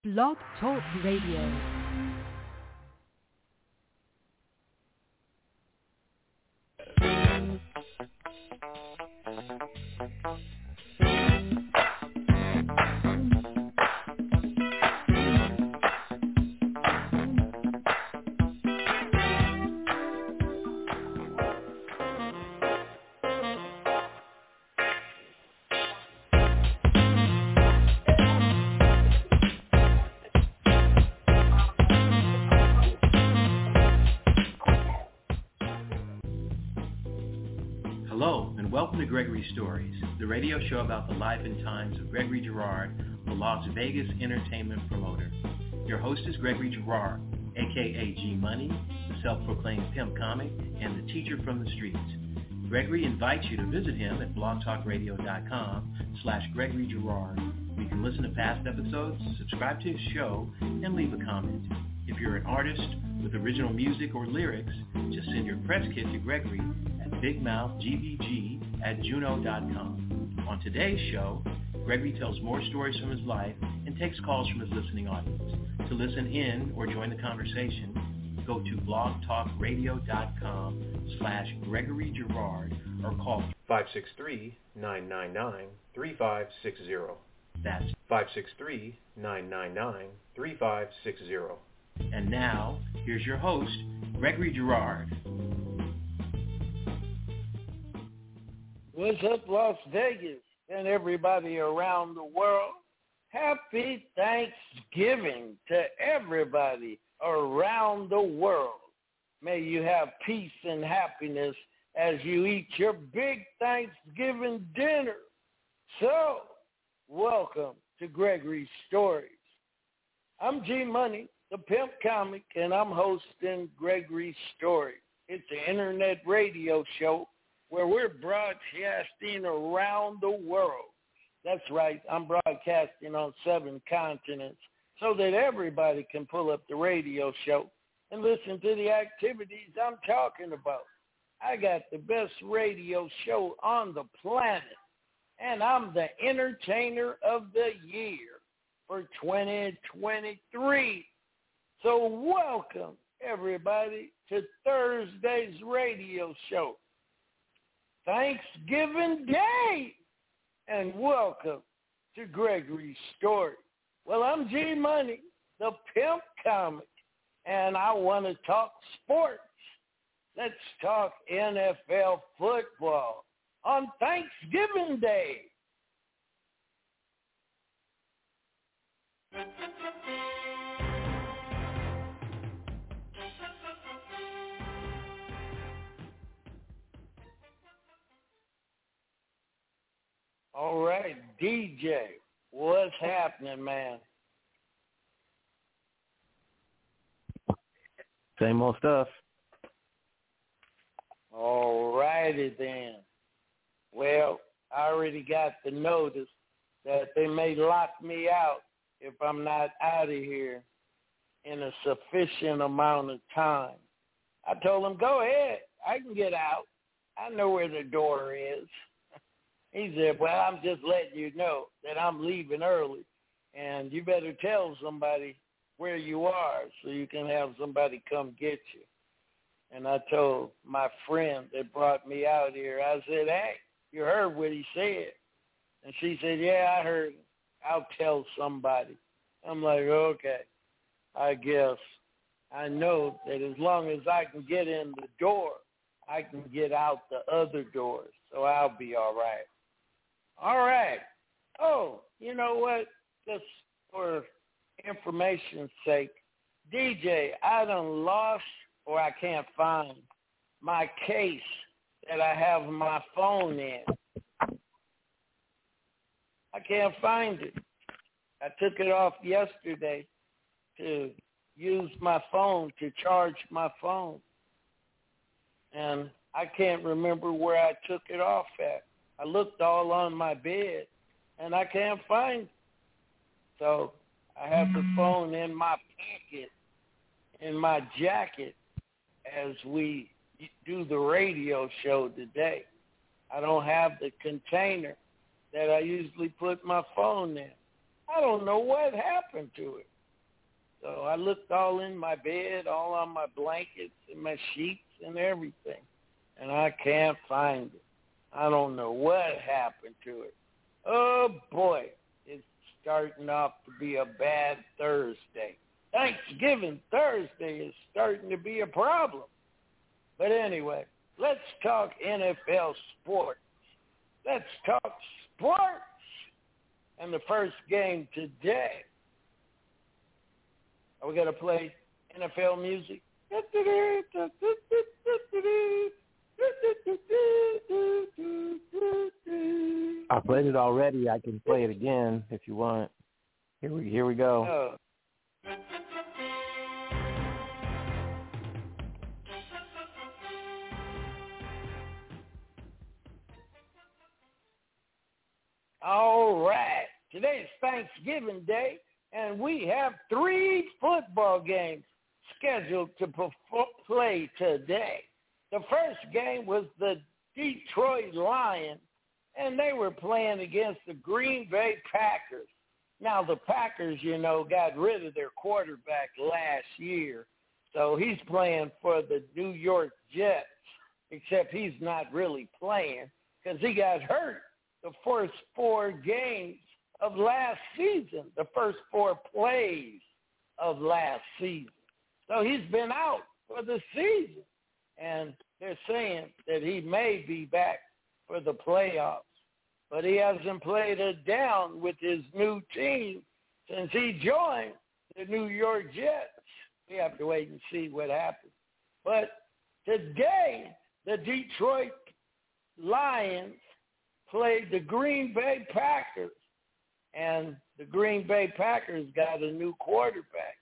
Blog Talk Radio. Hello, and welcome to Gregory Stories, the radio show about the life and times of Gregory Girard, the Las Vegas entertainment promoter. Your host is Gregory Girard, a.k.a. G-Money, the self-proclaimed pimp comic, and the teacher from the streets. Gregory invites you to visit him at blogtalkradio.com/Gregory Girard. You can listen to past episodes, subscribe to his show, and leave a comment. If you're an artist with original music or lyrics, just send your press kit to Gregory at bigmouthgbg@juno.com. On today's show, Gregory tells more stories from his life and takes calls from his listening audience. To listen in or join the conversation, go to blogtalkradio.com/Gregory Girard or call 563-999-3560. That's 563-999-3560. And now, here's your host, Gregory Girard. What's up, Las Vegas and everybody around the world? Happy Thanksgiving to everybody around the world. May you have peace and happiness as you eat your big Thanksgiving dinner. So, welcome to Gregory's Stories. I'm G-Money, the pimp comic, and I'm hosting Gregory's Stories. It's an internet radio show where we're broadcasting around the world. That's right, I'm broadcasting on 7 continents so that everybody can pull up the radio show and listen to the activities I'm talking about. I got the best radio show on the planet, and I'm the entertainer of the year for 2023. So welcome, everybody, to Thursday's radio show, Thanksgiving Day, and welcome to Gregory's Story. Well, I'm G-Money, the pimp comic, and I want to talk sports. Let's talk NFL football on Thanksgiving Day. All right, DJ, what's happening, man? Same old stuff. All righty then. Well, I already got the notice that they may lock me out if I'm not out of here in a sufficient amount of time. I told them, go ahead. I can get out. I know where the door is. He said, well, I'm just letting you know that I'm leaving early, and you better tell somebody where you are so you can have somebody come get you. And I told my friend that brought me out here, I said, hey, you heard what he said? And she said, yeah, I heard him. I'll tell somebody. I'm like, okay, I guess. I know that as long as I can get in the door, I can get out the other doors, so I'll be all right. All right. Oh, you know what? Just for information's sake, DJ, I done lost or I can't find my case that I have my phone in. I can't find it. I took it off yesterday to use my phone, to charge my phone. And I can't remember where I took it off at. I looked all on my bed, and I can't find it. So I have the phone in my pocket, in my jacket, as we do the radio show today. I don't have the container that I usually put my phone in. I don't know what happened to it. So I looked all in my bed, all on my blankets and my sheets and everything, and I can't find it. I don't know what happened to it. Oh, boy, it's starting off to be a bad Thursday. Thanksgiving Thursday is starting to be a problem. But anyway, let's talk NFL sports. Let's talk sports. And the first game today, are we going to play NFL music? I played it already. I can play it again if you want. Here we go. All right. Today's Thanksgiving Day, and we have 3 football games scheduled to play today. The first game was the Detroit Lions, and they were playing against the Green Bay Packers. Now, the Packers, got rid of their quarterback last year, so he's playing for the New York Jets, except he's not really playing because he got hurt the first 4 games of last season, the first 4 plays of last season. So he's been out for the season, and they're saying that he may be back for the playoffs. But he hasn't played it down with his new team since he joined the New York Jets. We have to wait and see what happens. But today, the Detroit Lions played the Green Bay Packers, and the Green Bay Packers got a new quarterback.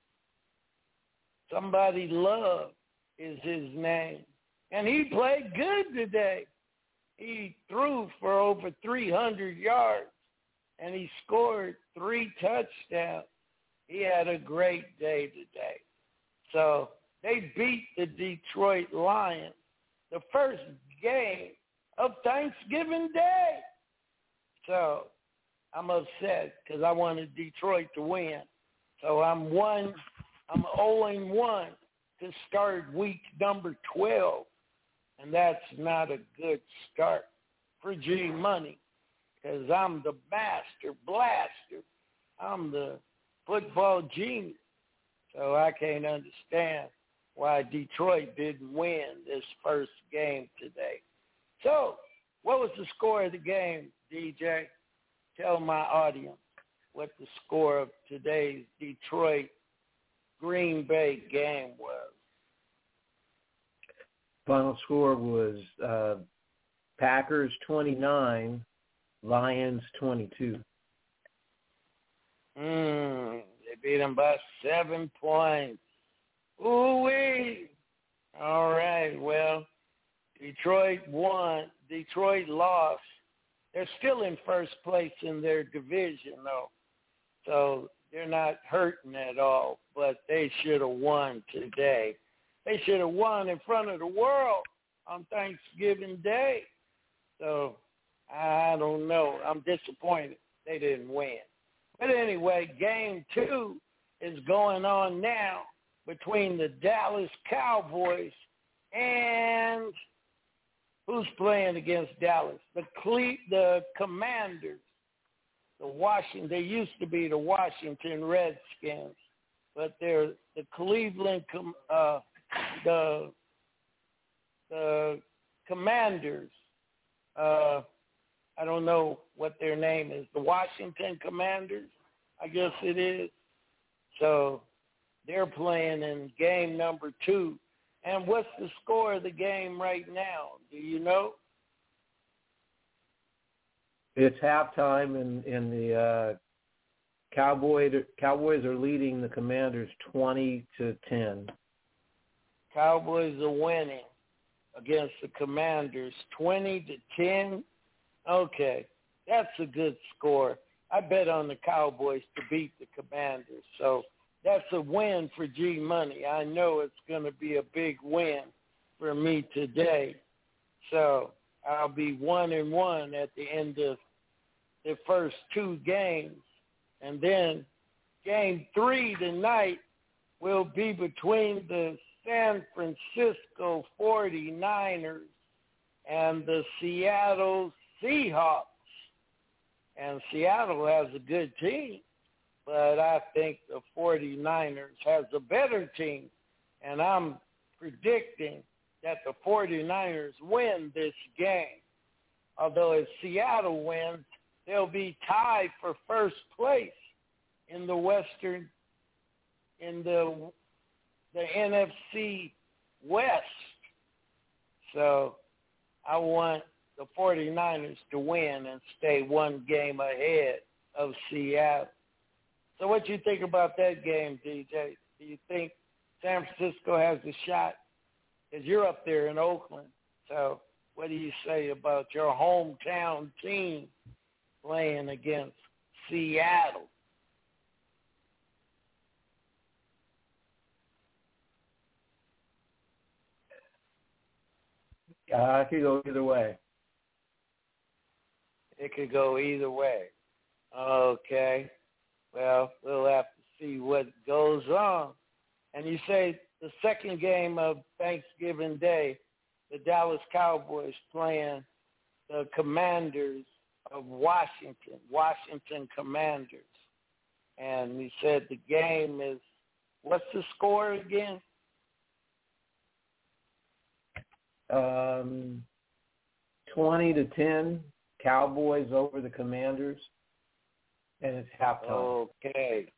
Somebody Love is his name. And he played good today. He threw for over 300 yards, and he scored 3 touchdowns. He had a great day today. So they beat the Detroit Lions, the first game of Thanksgiving Day. So I'm upset because I wanted Detroit to win. So I'm 0-1 to start week number 12. And that's not a good start for G Money because I'm the master blaster. I'm the football genius. So I can't understand why Detroit didn't win this first game today. So what was the score of the game, DJ? Tell my audience what the score of today's Detroit-Green Bay game was. Final score was Packers 29, Lions 22. They beat them by 7 points. Ooh-wee. All right, well, Detroit won. Detroit lost. They're still in first place in their division, though. So they're not hurting at all, but they should have won today. They should have won in front of the world on Thanksgiving Day. So I don't know. I'm disappointed they didn't win. But anyway, game 2 is going on now between the Dallas Cowboys and who's playing against Dallas? The Commanders. They used to be the Washington Redskins, but they're the Cleveland the Commanders. I don't know what their name is. The Washington Commanders, I guess it is. So they're playing in game number 2. And what's the score of the game right now? Do you know? It's halftime, and the Cowboys are leading the Commanders 20-10. Cowboys are winning against the Commanders 20-10. Okay, that's a good score. I bet on the Cowboys to beat the Commanders. So that's a win for G Money. I know it's going to be a big win for me today. So I'll be 1-1 at the end of the first 2 games, and then Game 3 tonight will be between the San Francisco 49ers and the Seattle Seahawks. And Seattle has a good team, but I think the 49ers has a better team. And I'm predicting that the 49ers win this game. Although if Seattle wins, they'll be tied for first place in the NFC West. So I want the 49ers to win and stay one game ahead of Seattle. So what do you think about that game, DJ? Do you think San Francisco has a shot? Because you're up there in Oakland. So what do you say about your hometown team playing against Seattle? It could go either way. It could go either way. Okay. Well, we'll have to see what goes on. And you say the second game of Thanksgiving Day, the Dallas Cowboys playing the Commanders of Washington Commanders. And you said the game is, what's the score again? 20-10, Cowboys over the Commanders, and it's halftime. Okay.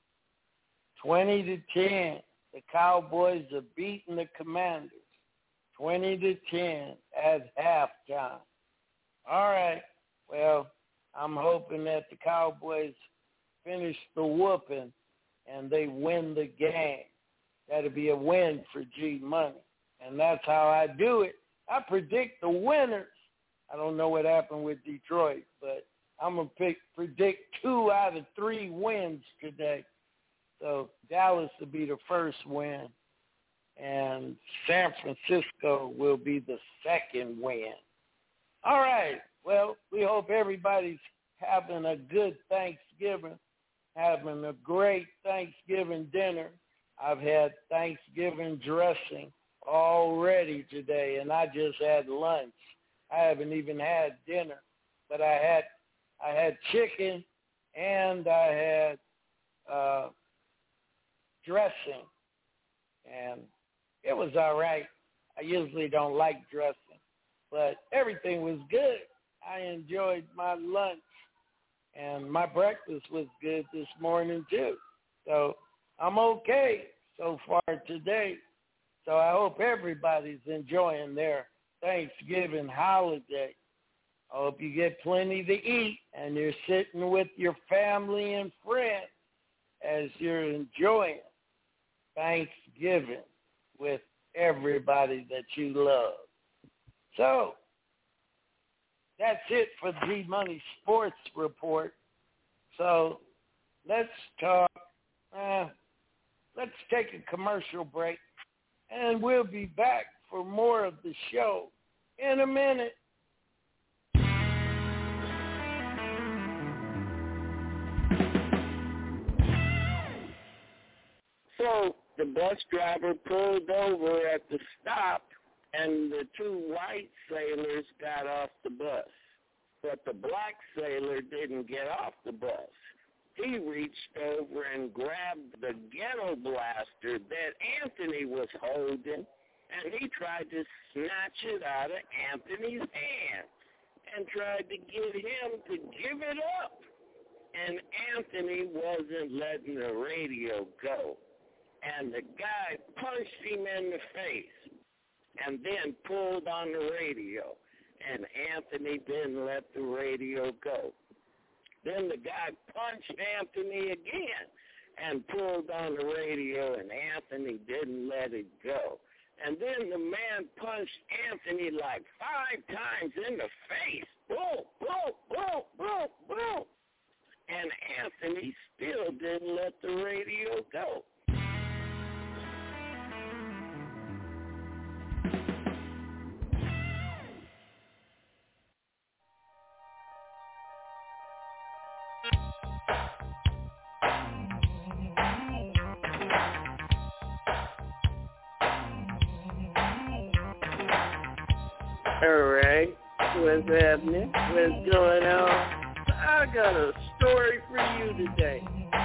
20-10, the Cowboys are beating the Commanders. 20-10 at halftime. All right. Well, I'm hoping that the Cowboys finish the whooping and they win the game. That'll be a win for G Money. And that's how I do it. I predict the winners. I don't know what happened with Detroit, but I'm going to predict 2 out of 3 wins today. So Dallas will be the first win, and San Francisco will be the second win. All right. Well, we hope everybody's having a good Thanksgiving, having a great Thanksgiving dinner. I've had Thanksgiving dressing already today, and I just had lunch. I haven't even had dinner, but I had chicken and I had dressing, and it was all right. I usually don't like dressing, but everything was good. I enjoyed my lunch, and my breakfast was good this morning too. So I'm okay so far today. So I hope everybody's enjoying their Thanksgiving holiday. I hope you get plenty to eat and you're sitting with your family and friends as you're enjoying Thanksgiving with everybody that you love. So that's it for the G-Money Sports Report. So let's talk. Let's take a commercial break, and we'll be back for more of the show in a minute. So the bus driver pulled over at the stop, and the 2 white sailors got off the bus. But the black sailor didn't get off the bus. He reached over and grabbed the ghetto blaster that Anthony was holding, and he tried to snatch it out of Anthony's hand and tried to get him to give it up. And Anthony wasn't letting the radio go. And the guy punched him in the face and then pulled on the radio. And Anthony didn't let the radio go. Then the guy punched Anthony again and pulled on the radio, and Anthony didn't let it go. And then the man punched Anthony like 5 times in the face. Boom, boom, boom, boom, boom. And Anthony still didn't let the radio go. All right. What's happening? What's going on? I got a story for you today.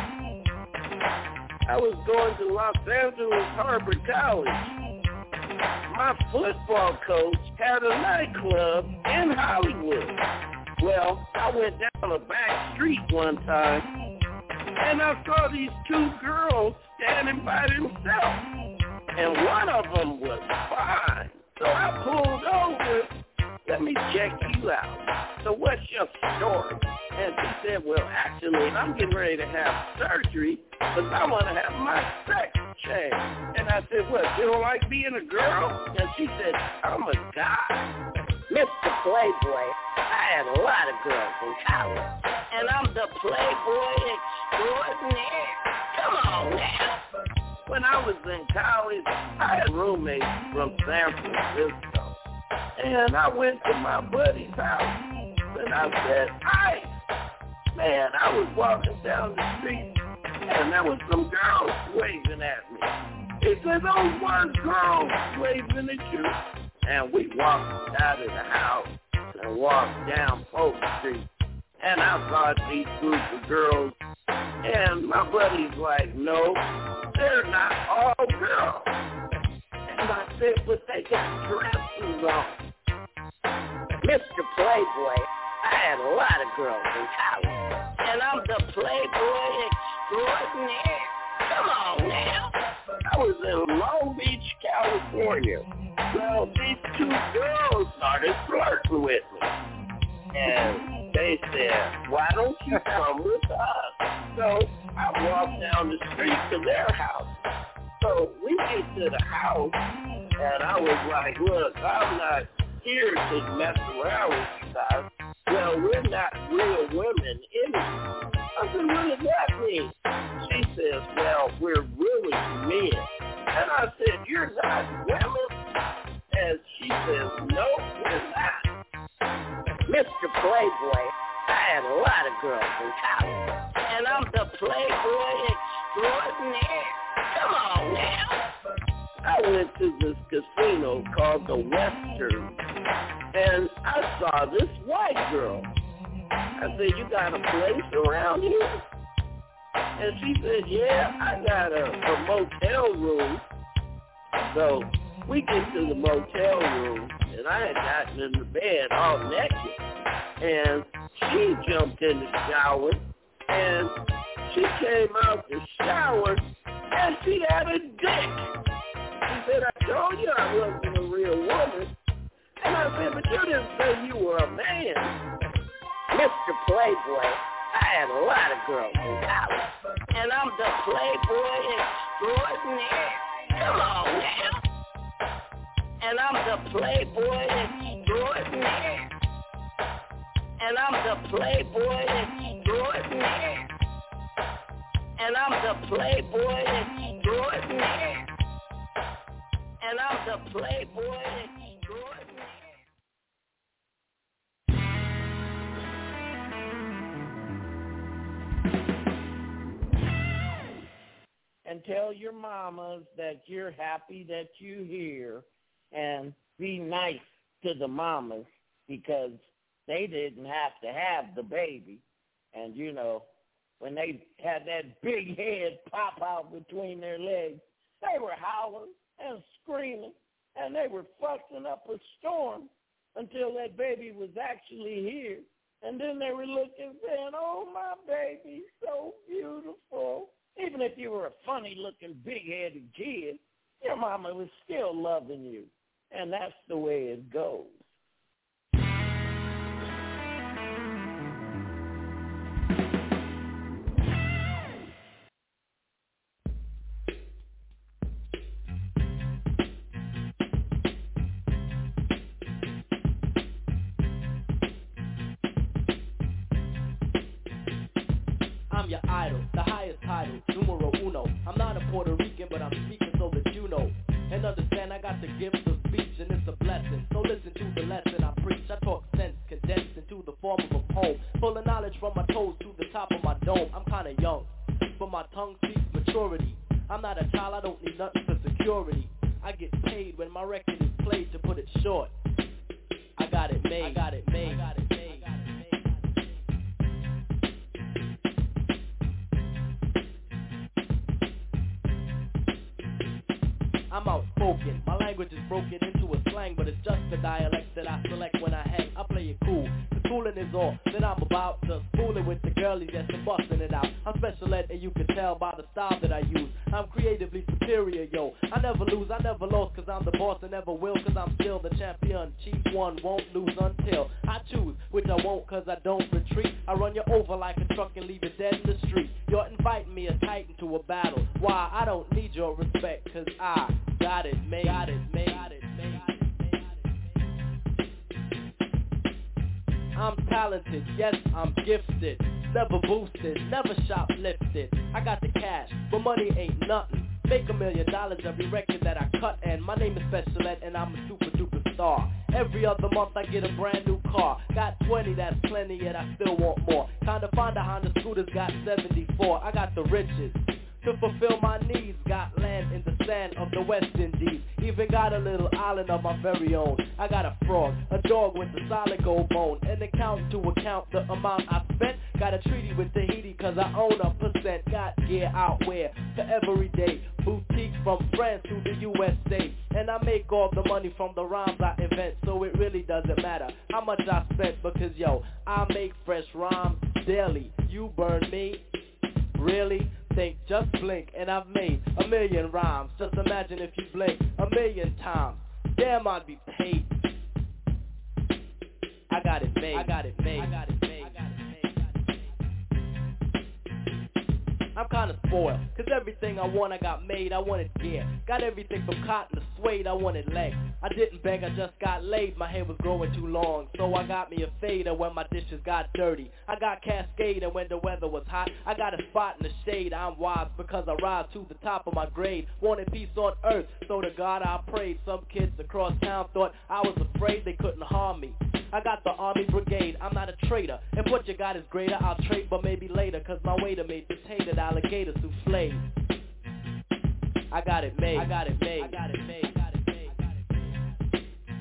I was going to Los Angeles Harbor College. My football coach had a nightclub in Hollywood. Well, I went down a back street one time, and I saw these two girls standing by themselves, and one of them was fine. So I pulled over. Let me check you out. So what's your story? And she said, well, actually, I'm getting ready to have surgery because I want to have my sex changed. And I said, what, you don't like being a girl? And she said, I'm a guy. Mr. Playboy, I had a lot of girls in college, and I'm the Playboy extraordinaire. Come on now. When I was in college, I had roommates from San Francisco, and I went to my buddy's house, and I said, hi. Man, I was walking down the street, and there was some girls waving at me. He said, those weren't girls waving at you. And we walked out of the house and walked down Polk Street. And I saw these group of girls. And my buddy's like, no, they're not all girls. And I said, but they got dresses on. Mr. Playboy, I had a lot of girls in college. And I'm the Playboy extraordinaire. Come on now. I was in Long Beach, California. Well, these two girls started flirting with me. And they said, why don't you come with us? So I walked down the street to their house. So we get to the house, and I was like, look, I'm not here to mess around with you guys. Well, we're not real women anyway. I said, what does that mean? She says, well, we're really men. And I said, you're not women? And she says, no, we're not. Mr. Playboy, I had a lot of girls in college, and I'm the Playboy extraordinaire. Come on now. I went to this casino called the Western, and I saw this white girl. I said, you got a place around here? And she said, yeah, I got a motel room. So we get to the motel room, and I had gotten in the bed all naked. And she jumped in the shower, and she came out the shower, and she had a dick. She said, I told you I wasn't a real woman. And I said, but you didn't say you were a man. Mr. Playboy, I had a lot of girls in college, and I'm the Playboy extraordinaire. Come on now. And I'm the Playboy extraordinaire. And I'm the Playboy extraordinaire. And I'm the Playboy extraordinaire. And I'm the Playboy extraordinaire. And tell your mamas that you're happy that you're here, and be nice to the mamas because they didn't have to have the baby. And, you know, when they had that big head pop out between their legs, they were howling and screaming, and they were fussing up a storm until that baby was actually here. And then they were looking saying, oh, my baby's so beautiful. Even if you were a funny-looking, big-headed kid, your mama was still loving you. And that's the way it goes. I'm your idol, the highest title, numero uno. I'm not a Puerto Rican, but I'm speaking so that you know. And understand I got the gift of speech, and it's a blessing. So listen to the lesson I preach. I talk sense condensed into the form of a poem, full of knowledge from my toes to the top of my dome. I'm kinda young, but my tongue speaks maturity. I'm not a child, I don't need nothing for security. I get paid when my record is played, to put it short. got it made. I got it made. I got it made. I'm outspoken, my language is broken into a slang, but it's just the dialect that I select when I hang. I play it cool, the schooling is all that I'm about, just fooling with the girlies that's busting it out. I'm special ed and you can tell by the style that I use. I'm creatively superior, yo. I never lose, I never lost, cause I'm the boss and never will, cause I'm still the champion. Chief one, won't lose until I choose, which I won't cause I don't retreat. I run you over like a truck and leave it dead in the street. You're inviting me a titan to a battle. Why? I don't need your respect, cause I got it made. Got it made. Got it made. I'm talented, yes, I'm gifted. Never boosted, never shoplifted. I got the cash, but money ain't nothing. Make $1 million every record that I cut, and my name is Special Ed, and I'm a super duper star. Every other month I get a brand new car. Got 20, that's plenty, yet I still want more. Kinda find a Honda Scooter's got 74. I got the riches to fulfill my needs. Got land in the sand of the West Indies. Even got a little island of my very own. I got a frog, a dog with a solid gold bone. An accountant to account the amount I spent. Got a treaty with Tahiti cause I own a percent. Got gear out where for every day. Boutique from France to the USA. And I make all the money from the rhymes I invent. So it really doesn't matter how much I spent, because yo, I make fresh rhymes daily. You burn me? Really? Think, just blink, and I've made 1 million rhymes. Just imagine if you blink 1 million times. Damn, I'd be paid. I got it made. I got it made. I got it made. I got it made. I'm kinda spoiled, cause everything I want I got made. I wanted gear, got everything from cotton to suede. I wanted legs, I didn't beg, I just got laid. My hair was growing too long, so I got me a fader when my dishes got dirty. I got Cascade, and when the weather was hot, I got a spot in the shade. I'm wise because I rise to the top of my grade. Wanted peace on earth, so to God I prayed. Some kids across town thought I was afraid they couldn't harm me. I got the army brigade, I'm not a traitor. If what you got is greater, I'll trade, but maybe later, cause my waiter made potato alligator souffle. I got it made. I got it made. I got it made. I got it made. I got it made.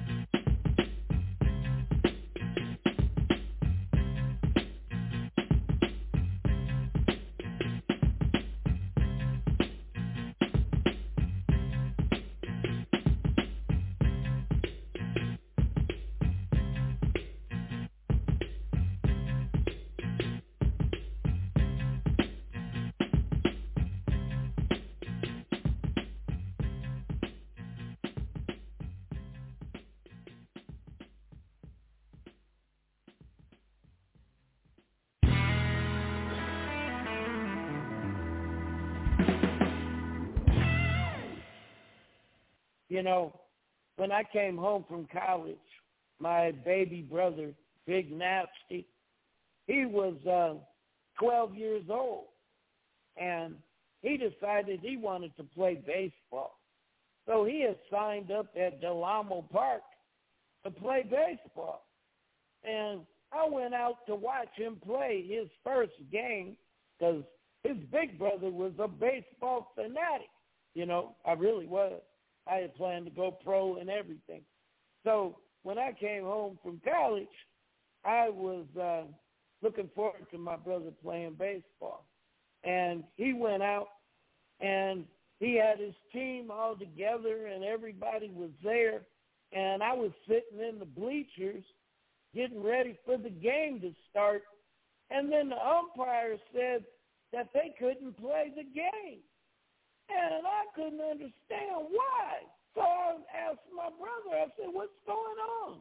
You know, when I came home from college, my baby brother, Big Nasty, he was 12 years old, and he decided he wanted to play baseball. So he had signed up at Del Amo Park to play baseball. And I went out to watch him play his first game because his big brother was a baseball fanatic. You know, I really was. I had planned to go pro and everything. So when I came home from college, I was looking forward to my brother playing baseball. And he went out, and he had his team all together, and everybody was there. And I was sitting in the bleachers getting ready for the game to start. And then the umpire said that they couldn't play the game. And I couldn't understand why. So I asked my brother, I said, what's going on?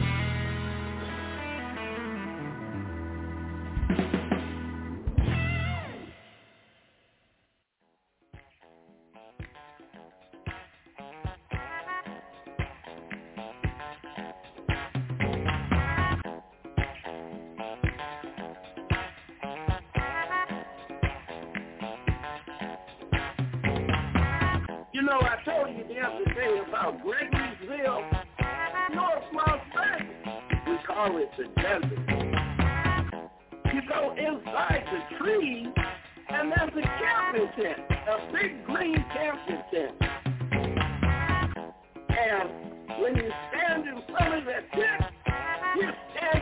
You know, I told you the other day about Gregoryville, North Las Vegas. We call it the desert. You go inside the trees, and there's a camping tent, a big green camping tent. And when you stand in front of that tent,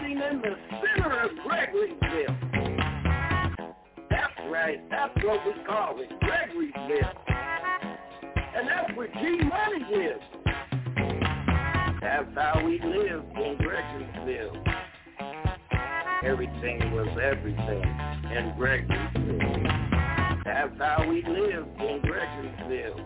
sitting in the center of Gregoryville. That's right, that's what we call it, Gregoryville. And that's where G-Money lives. That's how we lived in Gregoryville. Everything was everything in Gregoryville. That's how we lived in Gregoryville.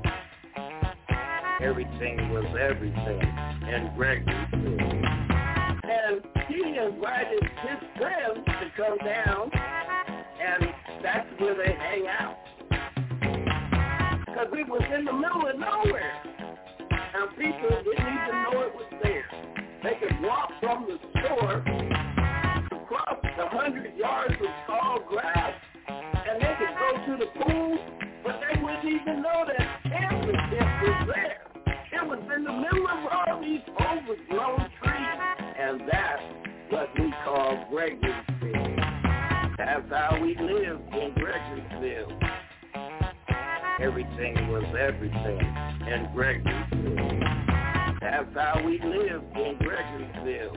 Everything was everything in Gregoryville. And he invited his friends to come down, and that's where they hang out. Because it was in the middle of nowhere, and people didn't even know it was there. They could walk from the store across the 100 yards of tall grass, and they could go to the pool, but they wouldn't even know that campus was there. It was in the middle of all these overgrown trees, and that's what we call Gregoryville. That's how we lived in Gregoryville. Everything was everything in Gregoryville. That's how we lived in Gregoryville.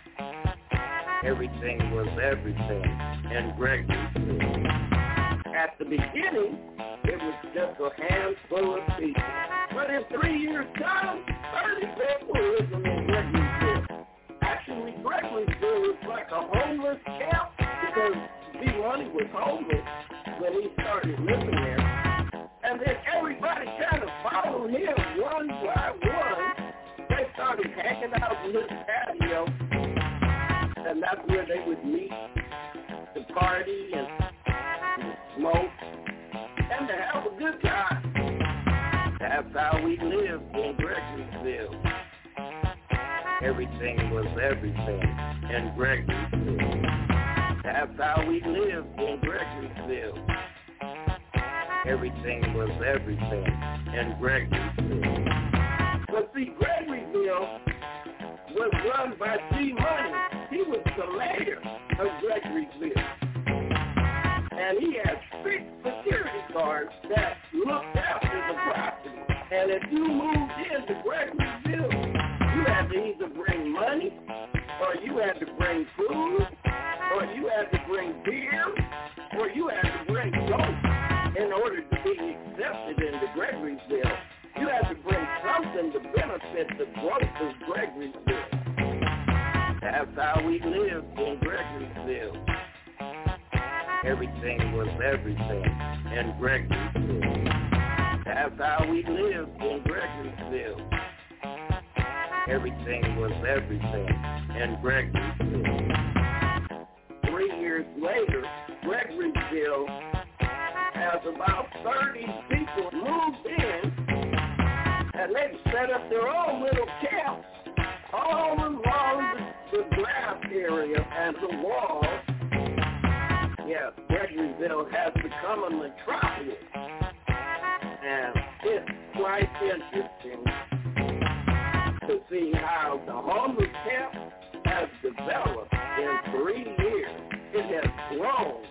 Everything was everything in Gregoryville. At the beginning, it was just a handful of people. But in 3 years' time, 30 people were living in Gregoryville. Actually, Gregoryville was like a homeless camp because G-Money was homeless when he started living there. And then everybody kind of followed him one by one. They started hanging out in his patio, and that's where they would meet to party and smoke and to have a good time. That's how we lived in Gregoryville. Everything was everything in Gregoryville. That's how we lived in Gregoryville. Everything was everything in Gregoryville. But see, Gregoryville was run by G-Money. He was the mayor of Gregoryville. And he had 6 security guards that looked after the property. And if you moved into Gregoryville, you had to either bring money, or you had to bring food, or you had to bring beer, or you had to bring dope in order to be accepted into Gregoryville. You had to bring something to benefit the growth of Gregoryville. That's how we lived in Gregoryville. Everything was everything in Gregoryville. That's how we lived in Gregoryville. Everything was everything in Gregoryville. 3 years later, Gregoryville has about 30 people moved in, and they've set up their own little camps all along the grass area and the walls. Yeah, Gregoryville has become a metropolis, and it's quite interesting to see how the homeless camp has developed in 3 years. It has grown.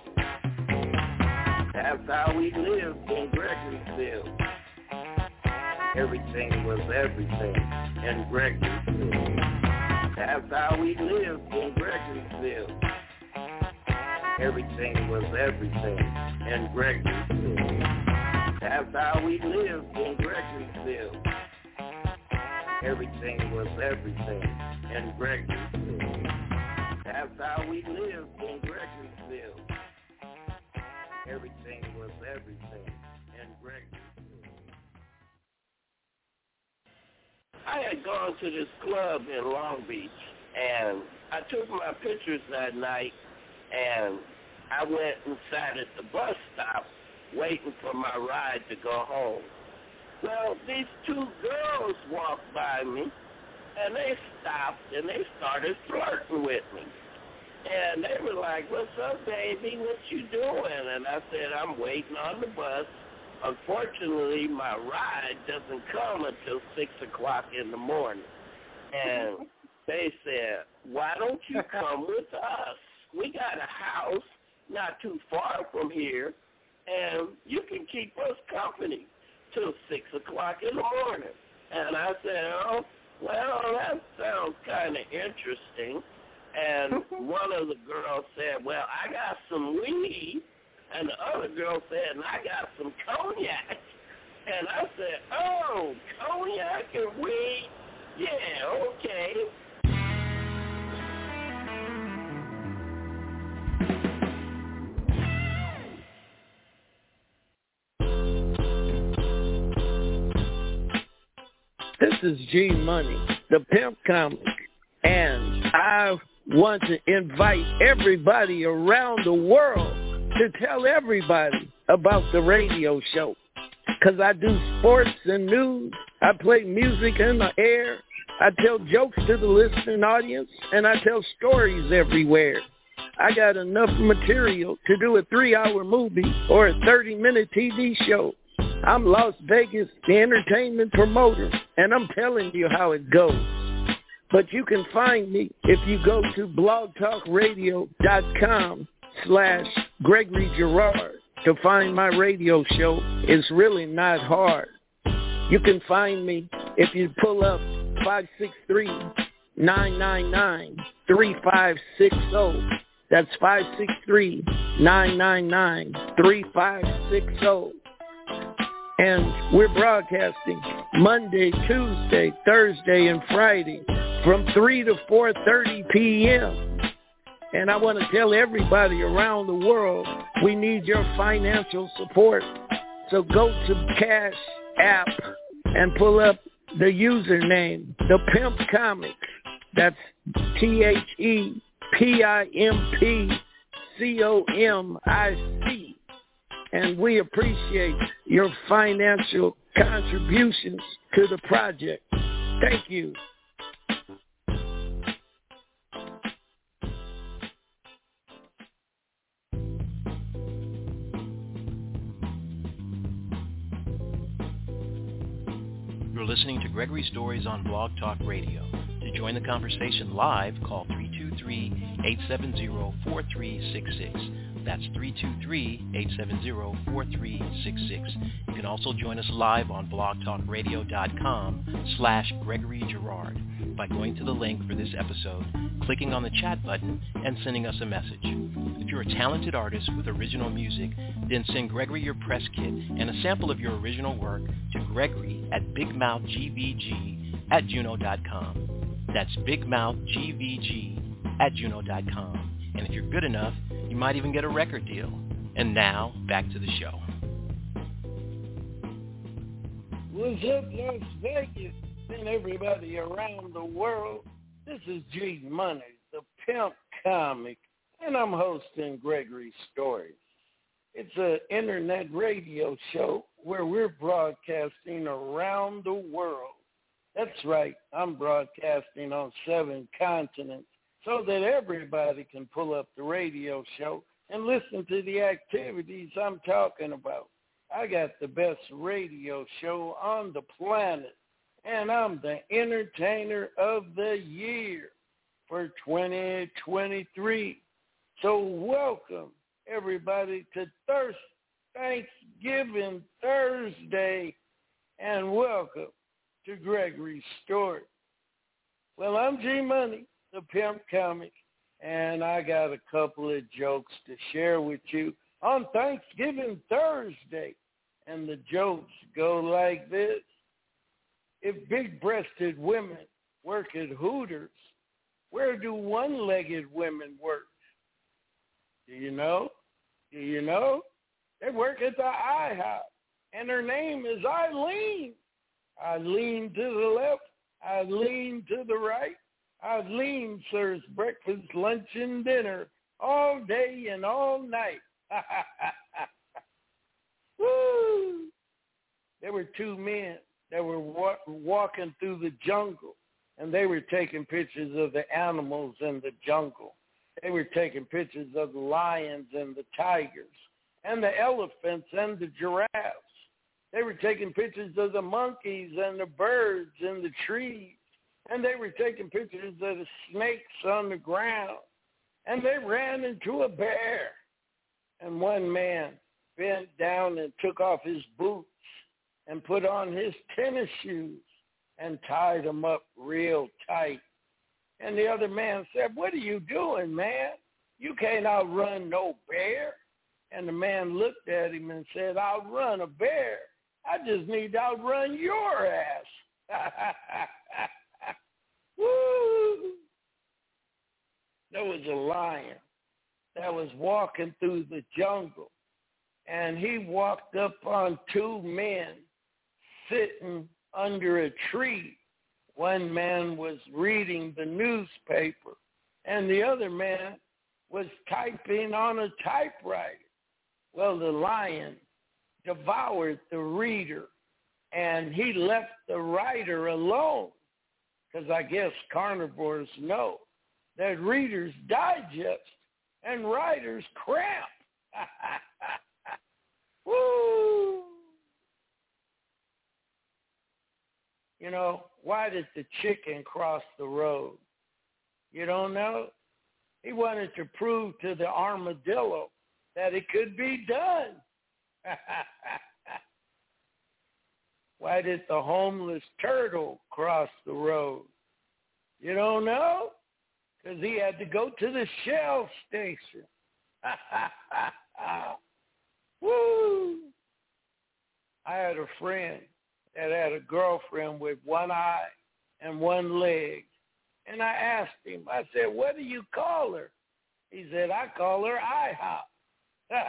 That's how we lived in Gregoryville. Everything was everything in Gregoryville. That's how we lived in Gregoryville. Everything was everything in Gregoryville. That's how we lived in Gregoryville. Everything was everything in Gregoryville. That's how we lived in Gregoryville. Everything was everything in Gregoryville. I had gone to this club in Long Beach, and I took my pictures that night, and I went and sat at the bus stop waiting for my ride to go home. Well, these 2 girls walked by me, and they stopped, and they started flirting with me. And they were like, "What's up, baby? What you doing?" And I said, "I'm waiting on the bus. Unfortunately, my ride doesn't come until 6 o'clock in the morning." And they said, "Why don't you come with us? We got a house not too far from here, and you can keep us company till 6 o'clock in the morning." And I said, "Oh, well, that sounds kind of interesting." And one of the girls said, well, I got some weed. And the other girl said, and I got some cognac. And I said, oh, cognac and weed? Yeah, okay. This is G Money, the Pimp Comic, and I want to invite everybody around the world to tell everybody about the radio show. Because I do sports and news, I play music in the air, I tell jokes to the listening audience, and I tell stories everywhere. I got enough material to do a 3-hour movie or a 30-minute TV show. I'm Las Vegas, the entertainment promoter, and I'm telling you how it goes. But you can find me if you go to blogtalkradio.com/Gregory Girard to find my radio show. It's really not hard. You can find me if you pull up 563-999-3560. That's 563-999-3560. And we're broadcasting Monday, Tuesday, Thursday, and Friday from 3 to 4:30 p.m. And I want to tell everybody around the world, we need your financial support. So go to Cash App and pull up the username, The Pimp Comics. That's THEPIMPCOMIC. And we appreciate your financial contributions to the project. Thank you. You're listening to Gregory Stories on Blog Talk Radio. To join the conversation live, call 323-870-4366. That's 323-870-4366. You can also join us live on blogtalkradio.com/Gregory Girard by going to the link for this episode, clicking on the chat button, and sending us a message. If you're a talented artist with original music, then send Gregory your press kit and a sample of your original work to Gregory@bigmouthgvg@juno.com. That's bigmouthgvg@juno.com. And if you're good enough, you might even get a record deal. And now, back to the show. What's up, Las Vegas, and everybody around the world? This is G Money, the Pimp Comic, and I'm hosting Gregory Stories. It's an internet radio show where we're broadcasting around the world. That's right, I'm broadcasting on 7 continents so that everybody can pull up the radio show and listen to the activities I'm talking about. I got the best radio show on the planet, and I'm the entertainer of the year for 2023. So welcome, everybody, to Thanksgiving Thursday, and welcome to Gregory's Story. Well, I'm G Money, the Pimp Comic, and I got a couple of jokes to share with you on Thanksgiving Thursday. And the jokes go like this. If big-breasted women work at Hooters, where do one-legged women work? Do you know? Do you know? They work at the IHOP, and her name is Eileen. Eileen to the left, Eileen to the right. Eileen serves breakfast, lunch, and dinner all day and all night. Woo! There were 2 men that were walking through the jungle, and they were taking pictures of the animals in the jungle. They were taking pictures of the lions and the tigers and the elephants and the giraffes. They were taking pictures of the monkeys and the birds in the trees. And they were taking pictures of the snakes on the ground. And they ran into a bear. And one man bent down and took off his boots and put on his tennis shoes and tied them up real tight. And the other man said, what are you doing, man? You can't outrun no bear. And the man looked at him and said, outrun a bear? I just need to outrun your ass. Woo! There was a lion that was walking through the jungle, and he walked up on two men sitting under a tree. One man was reading the newspaper, and the other man was typing on a typewriter. Well, the lion devoured the reader, and he left the writer alone, because I guess carnivores know that readers digest and writers cramp. Woo! You know, why did the chicken cross the road? You don't know? He wanted to prove to the armadillo that it could be done. Why did the homeless turtle cross the road? You don't know? Because he had to go to the Shell station. Woo! I had a friend that had a girlfriend with one eye and one leg. And I asked him, I said, what do you call her? He said, I call her IHOP.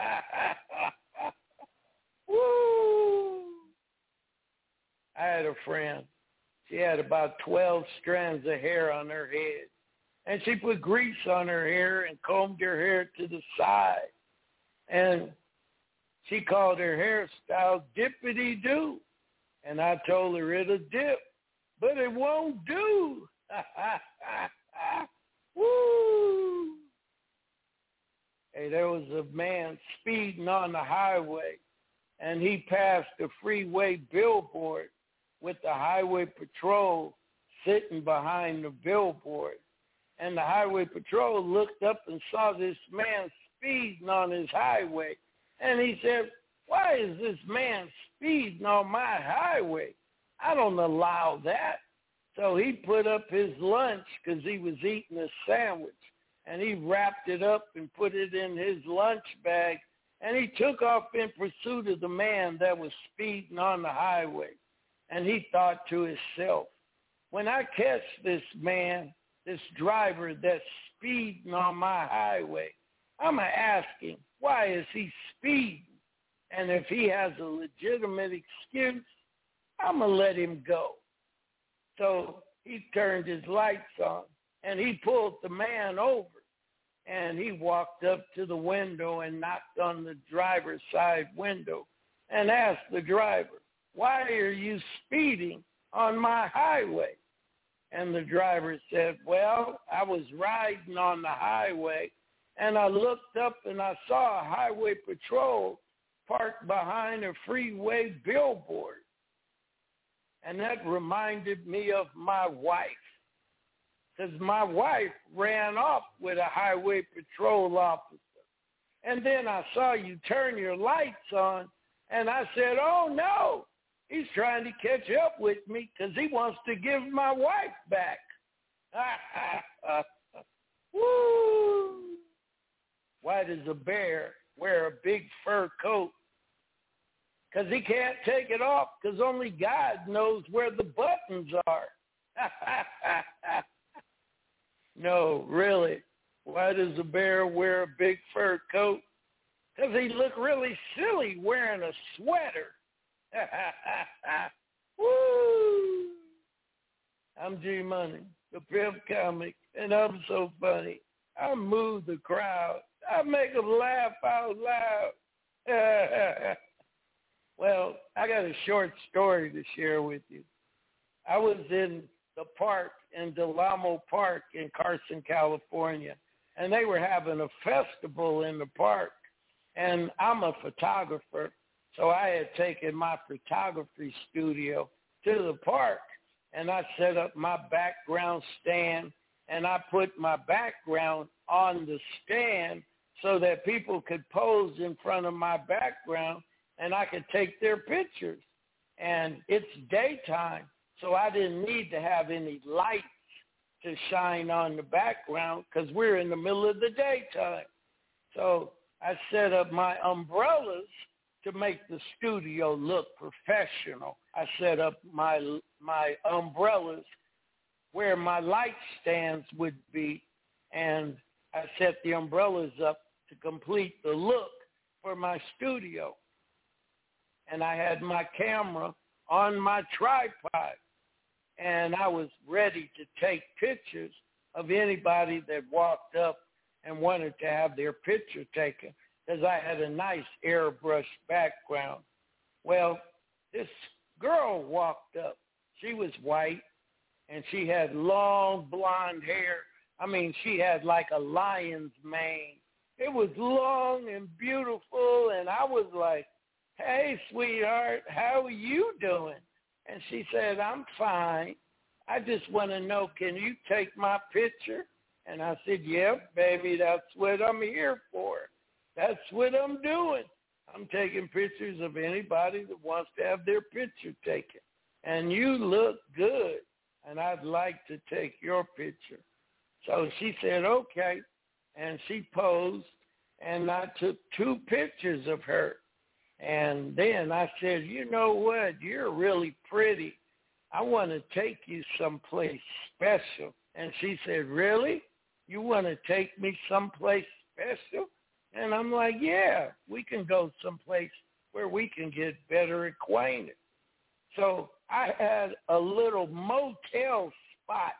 Woo! I had a friend. She had about 12 strands of hair on her head. And she put grease on her hair and combed her hair to the side. And she called her hairstyle Dippity-Doo. And I told her it'll dip, but it won't do. Woo! Hey, there was a man speeding on the highway, and he passed a freeway billboard with the highway patrol sitting behind the billboard. And the highway patrol looked up and saw this man speeding on his highway. And he said, why is this man speeding on my highway? I don't allow that. So he put up his lunch because he was eating a sandwich. And he wrapped it up and put it in his lunch bag. And he took off in pursuit of the man that was speeding on the highway. And he thought to himself, when I catch this man, this driver that's speeding on my highway, I'm going to ask him, why is he speeding? And if he has a legitimate excuse, I'm going to let him go. So he turned his lights on, and he pulled the man over. And he walked up to the window and knocked on the driver's side window and asked the driver, why are you speeding on my highway? And the driver said, well, I was riding on the highway, and I looked up and I saw a highway patrol parked behind a freeway billboard. And that reminded me of my wife, because my wife ran off with a highway patrol officer. And then I saw you turn your lights on, and I said, oh, no, he's trying to catch up with me because he wants to give my wife back. Woo! Why does a bear wear a big fur coat? Because he can't take it off, because only God knows where the buttons are. No, really. Why does a bear wear a big fur coat? Because he look really silly wearing a sweater. Woo! I'm G Money, the pimp comic, and I'm so funny. I move the crowd. I make them laugh out loud. Well, I got a short story to share with you. I was in the park in Del Amo Park in Carson, California, and they were having a festival in the park. And I'm a photographer, so I had taken my photography studio to the park, and I set up my background stand, and I put my background on the stand so that people could pose in front of my background, and I could take their pictures. And it's daytime, so I didn't need to have any lights to shine on the background because we're in the middle of the daytime. So I set up my umbrellas to make the studio look professional. I set up my umbrellas where my light stands would be, and I set the umbrellas up to complete the look for my studio. And I had my camera on my tripod, and I was ready to take pictures of anybody that walked up and wanted to have their picture taken, because I had a nice airbrush background. Well, this girl walked up. She was white, and she had long blonde hair. I mean, she had like a lion's mane. It was long and beautiful, and I was like, "Hey, sweetheart, how are you doing?" And she said, "I'm fine. I just want to know, can you take my picture?" And I said, "Yep, baby, that's what I'm here for. That's what I'm doing. I'm taking pictures of anybody that wants to have their picture taken. And you look good, and I'd like to take your picture." So she said, okay. And she posed, and I took 2 pictures of her. And then I said, "You know what? You're really pretty. I want to take you someplace special." And she said, "Really? You want to take me someplace special?" And I'm like, "Yeah, we can go someplace where we can get better acquainted." So I had a little motel spot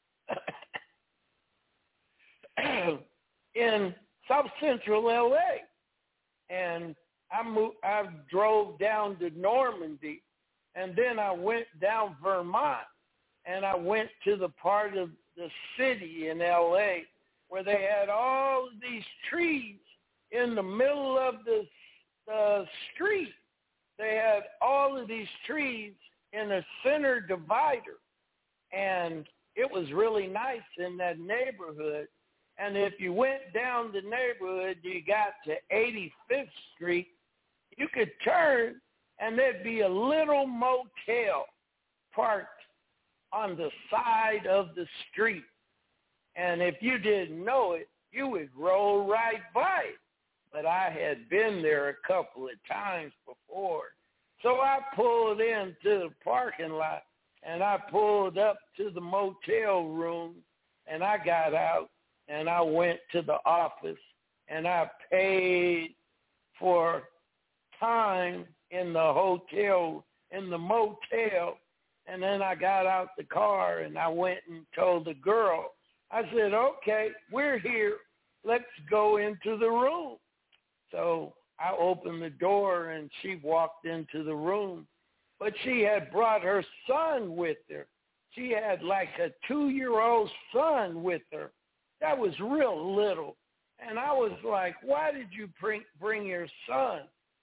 in South Central LA. And I drove down to Normandy, and then I went down Vermont, and I went to the part of the city in LA where they had all of these trees in the middle of the street. They had all of these trees in a center divider, and it was really nice in that neighborhood. And if you went down the neighborhood, you got to 85th Street, you could turn, and there'd be a little motel parked on the side of the street. And if you didn't know it, you would roll right by it. But I had been there a couple of times before. So I pulled into the parking lot, and I pulled up to the motel room, and I got out, and I went to the office, and I paid for time in the hotel, in the motel, and then I got out the car, and I went and told the girl, I said, "Okay, we're here. Let's go into the room." So I opened the door, and she walked into the room, but she had brought her son with her. She had like a 2-year-old son with her. That was real little. And I was like, "Why did you bring your son?"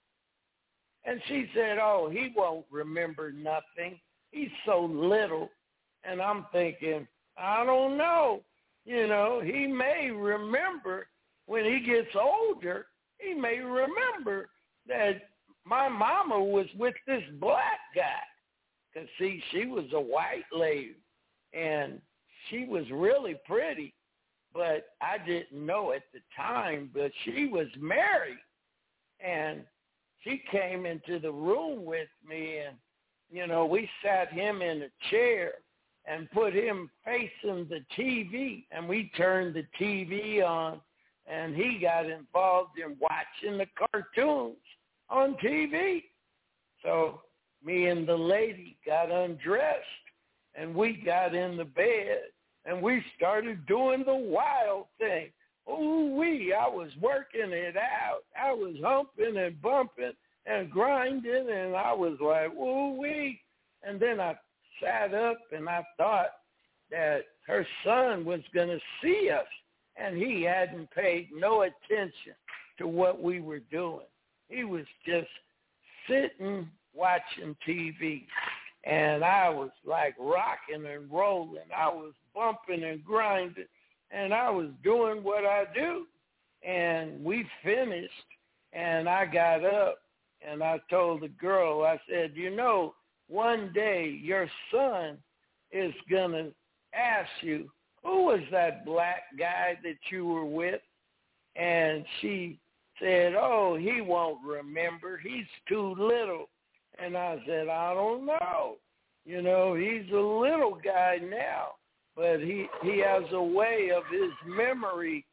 And she said, "Oh, he won't remember nothing. He's so little." And I'm thinking, I don't know. You know, he may remember when he gets older. He may remember that my mama was with this black guy. Because, see, she was a white lady, and she was really pretty. But I didn't know at the time, but she was married. And she came into the room with me, and, you know, we sat him in a chair and put him facing the TV, and we turned the TV on, and he got involved in watching the cartoons on TV. So me and the lady got undressed, and we got in the bed, and we started doing the wild thing. Ooh-wee, I was working it out. I was humping and bumping and grinding, and I was like, ooh-wee. And then I sat up, and I thought that her son was going to see us, and he hadn't paid no attention to what we were doing. He was just sitting watching TV, and I was like rocking and rolling. I was bumping and grinding, and I was doing what I do. And we finished, and I got up, and I told the girl, I said, "You know, one day your son is going to ask you who was that black guy that you were with? And she said, oh, he won't remember. He's too little. And I said, I don't know. You know, he's a little guy now, but he has a way of his memory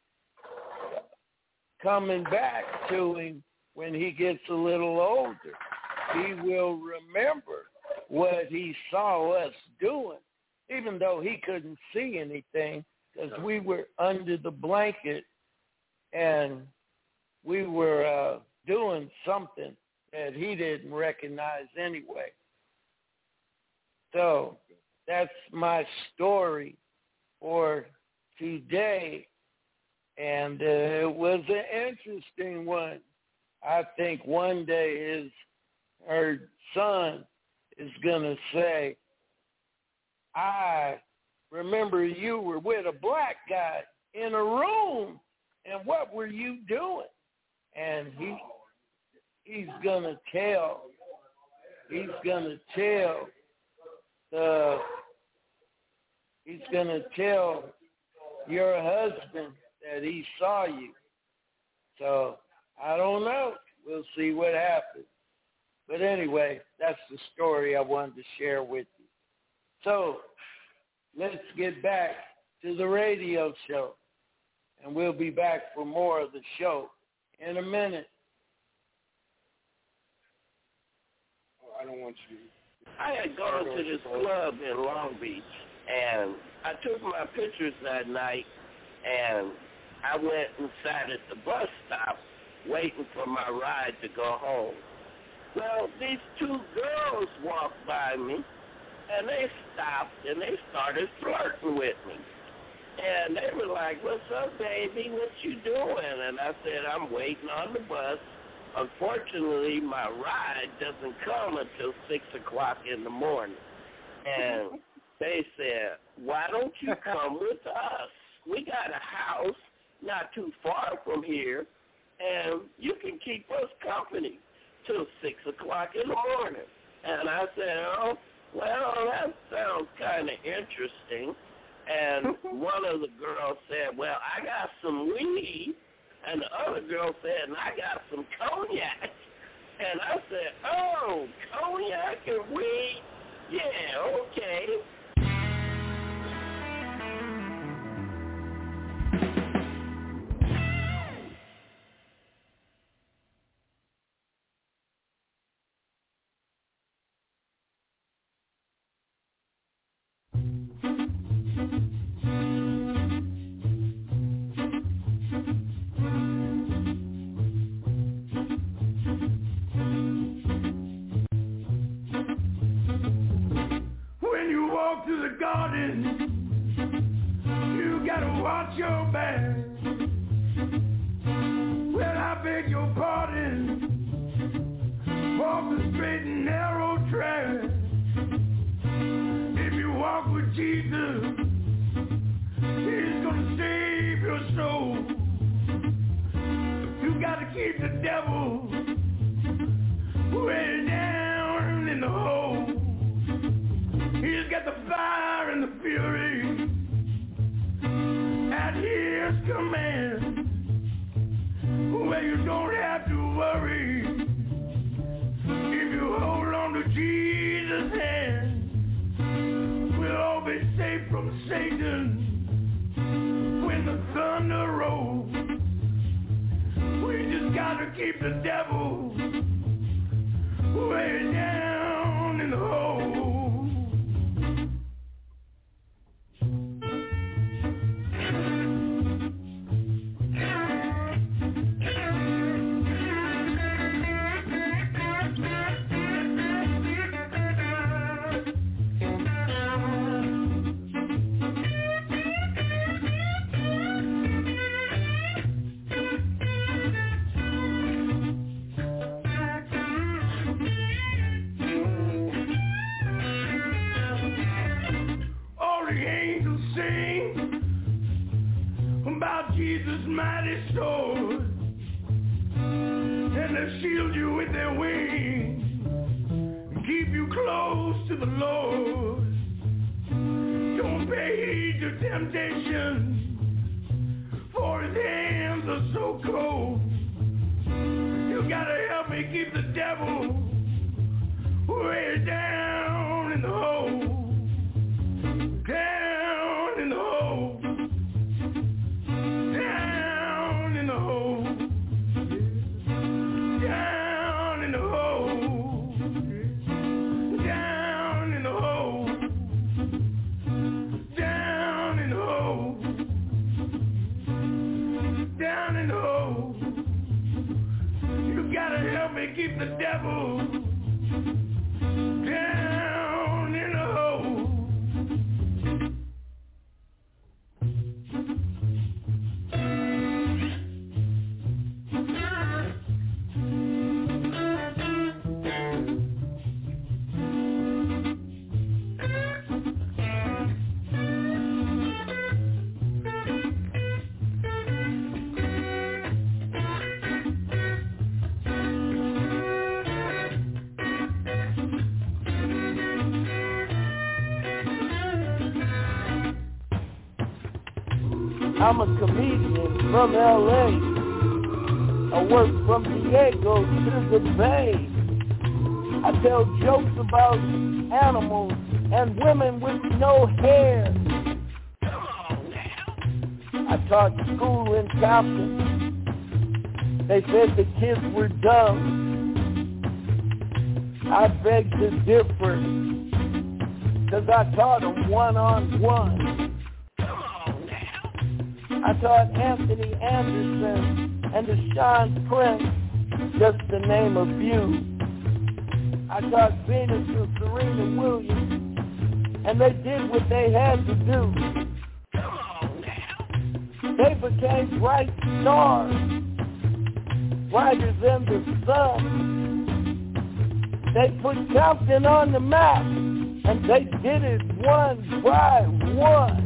coming back to him when he gets a little older. He will remember what he saw us doing, even though he couldn't see anything because we were under the blanket and we were doing something that he didn't recognize anyway. So that's my story for today. And it was an interesting one. I think one day her son is going to say, I remember you were with a black guy in a room, and what were you doing? And he's going to tell your husband that he saw you. So I don't know. We'll see what happens. But anyway, that's the story I wanted to share with you. So let's get back to the radio show, and we'll be back for more of the show in a minute. I don't want you. I had gone to this club in Long Beach, and I took my pictures that night, and I went inside at the bus stop waiting for my ride to go home. Well, these two girls walked by me, and they stopped, and they started flirting with me. And they were like, what's up, baby? What you doing? And I said, I'm waiting on the bus. Unfortunately, my ride doesn't come until 6 o'clock in the morning. And they said, why don't you come with us? We got a house not too far from here, and you can keep us company till 6 o'clock in the morning. And I said, oh, well, that sounds kind of interesting. And one of the girls said, well, I got some weed. And the other girl said, and I got some cognac. And I said, oh, cognac and weed? Yeah, okay. Keep you close to the Lord. Don't pay heed to you temptation, for his hands are so cold. You gotta help me keep the devil way down in the hole. Down in the hole. Down in the hole. Down in the hole. Down in the hole. Down in the hole. Down in the hole. You gotta help me keep the devil down in the hole. I'm a comedian from LA. I work from Diego to the Bay. I tell jokes about animals and women with no hair. I taught school in Compton. They said the kids were dumb. I beg to differ, 'cause I taught them one-on-one. I taught Anthony Anderson and Deshaun Prince, just to name a few. I taught Venus and Serena Williams, and they did what they had to do. They became bright stars, brighter than the sun. They put Compton on the map, and they did it one by one.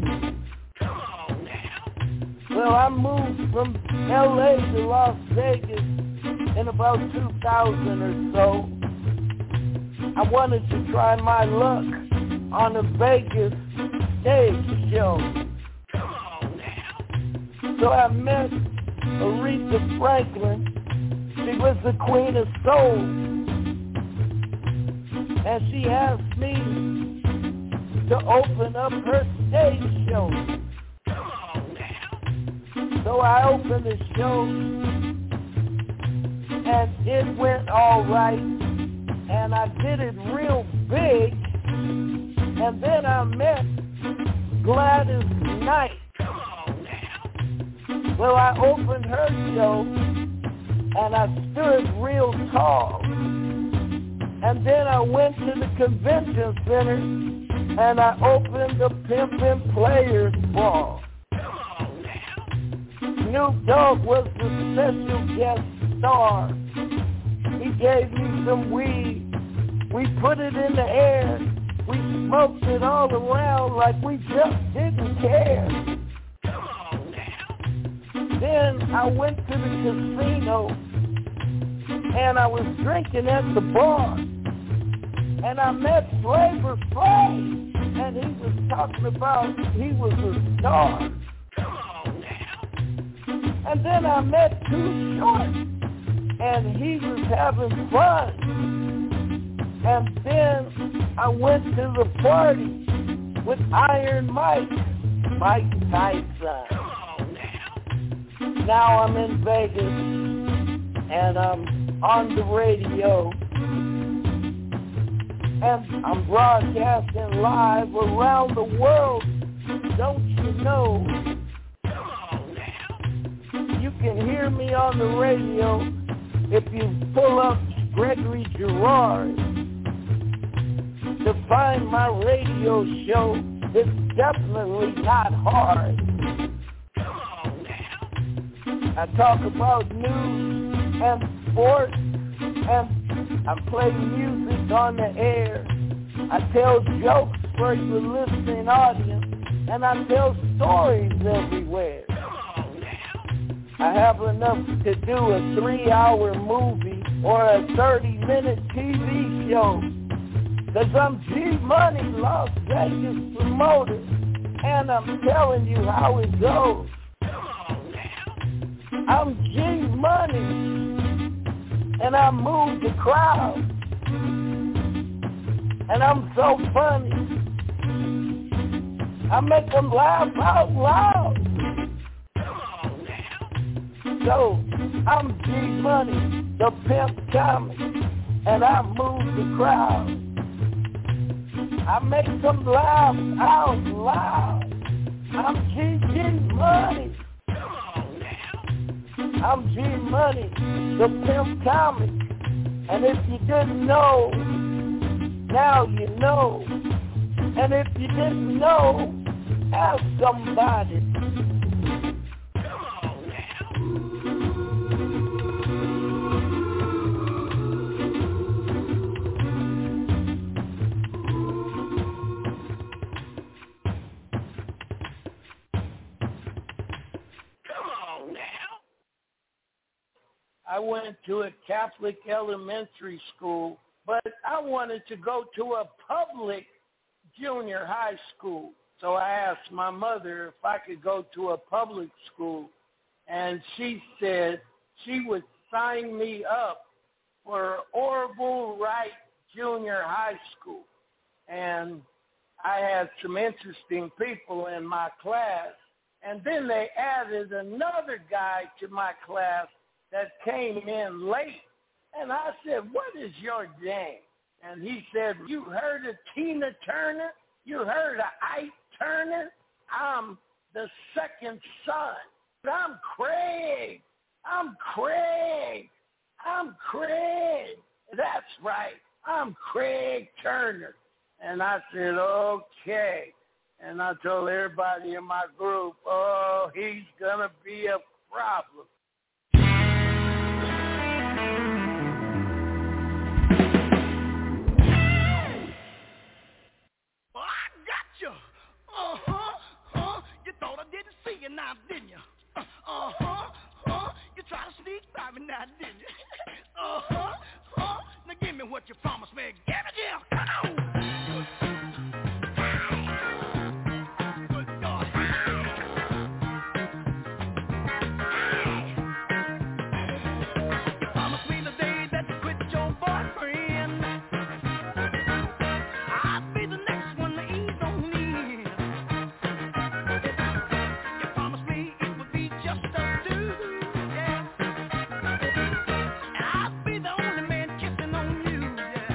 Well, I moved from LA to Las Vegas in about 2000 or so. I wanted to try my luck on a Vegas stage show. So I met Aretha Franklin. She was the queen of soul. And she asked me to open up her stage show. So I opened the show, and it went all right, and I did it real big, and then I met Gladys Knight. Well, I opened her show, and I stood real tall, and then I went to the convention center, and I opened the Pimpin' Players Ball. Snoop Dogg was the special guest star. He gave me some weed. We put it in the air. We smoked it all around like we just didn't care. Then I went to the casino, and I was drinking at the bar. And I met Flavor Flav, and he was talking about he was a star. And then I met Too Short, and he was having fun. And then I went to the party with Iron Mike Tyson. Now I'm in Vegas, and I'm on the radio, and I'm broadcasting live around the world. Don't you know? You can hear me on the radio if you pull up Gregory Girard. To find my radio show, it's definitely not hard. I talk about news and sports, and I play music on the air. I tell jokes for the listening audience, and I tell stories everywhere. I have enough to do a 3-hour movie or a 30-minute TV show. 'Cause I'm G Money, Las Vegas promoter, And I'm telling you how it goes. I'm G Money, and I move the crowd, and I'm so funny. I make them laugh out loud. So I'm G Money, the pimp comic, and I move the crowd. I make them laugh out loud. I'm G Money. I'm G Money, the pimp comic. And if you didn't know, now you know. And if you didn't know, ask somebody. I went to a Catholic elementary school, but I wanted to go to a public junior high school. So I asked my mother if I could go to a public school, and she said she would sign me up for Orville Wright Junior High School. And I had some interesting people in my class, and then they added another guy to my class that came in late. And I said, what is your name? And he said, you heard of Tina Turner? You heard of Ike Turner? I'm the second son. I'm Craig. I'm Craig. I'm Craig. That's right. I'm Craig Turner. And I said, okay. And I told everybody in my group, oh, he's going to be a problem. You thought I didn't see you now, didn't you? You tried to sneak by me now, didn't you? Now give me what you promised me. Give it here. Come on. Good God. You promised me the day that you quit your boyfriend, I'd be the next one to ease on me. You promised me it would be just us two, yeah. And I'd be the only man kissing on you, yeah.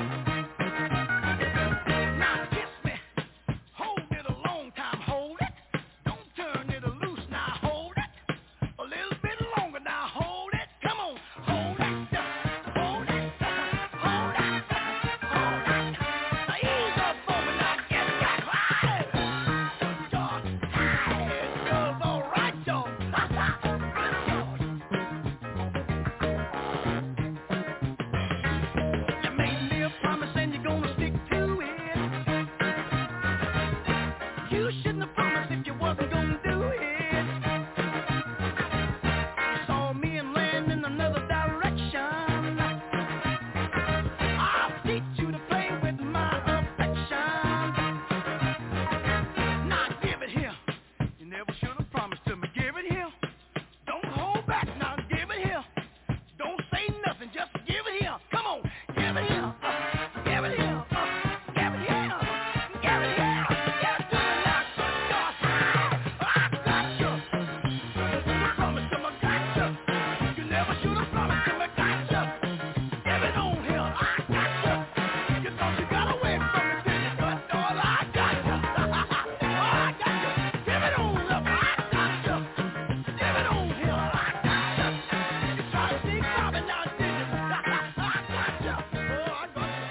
Now kiss me, hold it a long time, hold it. Don't turn it loose, now hold it. A little bit longer, now hold it. Come on, hold it, hold it, hold it, hold it. Now ease up on me, now get back right. Good God, it goes all right, y'all. Good God. You made me a promise and you're gonna stick to it. You shouldn't have promised if you wasn't gonna do it. You saw me and land in another direction. I'll teach you to play with my affection. Now give it here. You never should have promised to me. Give it here. Don't hold back. Now give it here. Don't say nothing. Just give it here. Come on. Give it here. Give it here. Give it here. Give it here. Give it to me now. Good God. I got you. You promised to me, got you. You never should have promised to me, got you. Give it on here. I got you. You thought you got away from me, didn't you? Good God, I got you. I got you. Give it on up. I got you. Give it on here. I got you. You tried to sneak by me now, didn't you? I got you. Oh, I got you.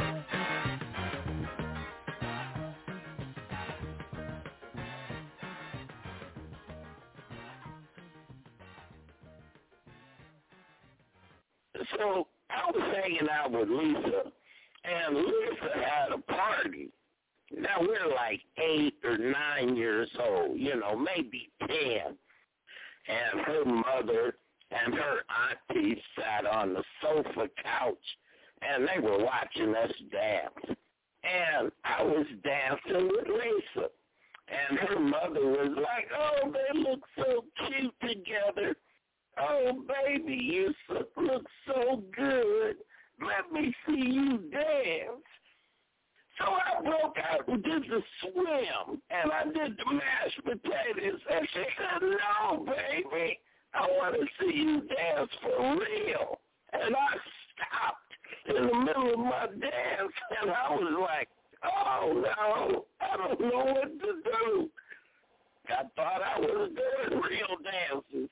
So I was hanging out with Lisa, and Lisa had a party. Now we're like 8 or 9 years old, maybe 10. And her mother and her auntie sat on the sofa couch, and they were watching us dance. And I was dancing with Lisa. And her mother was like, oh, they look so cute together. Oh, baby, you look so good. Let me see you dance. So I broke out and did the swim, and I did the mashed potatoes. And she said, no, baby, I want to see you dance for real. And I stopped in the middle of my dance, and I was like, oh, no, I don't know what to do. I thought I was doing real dances.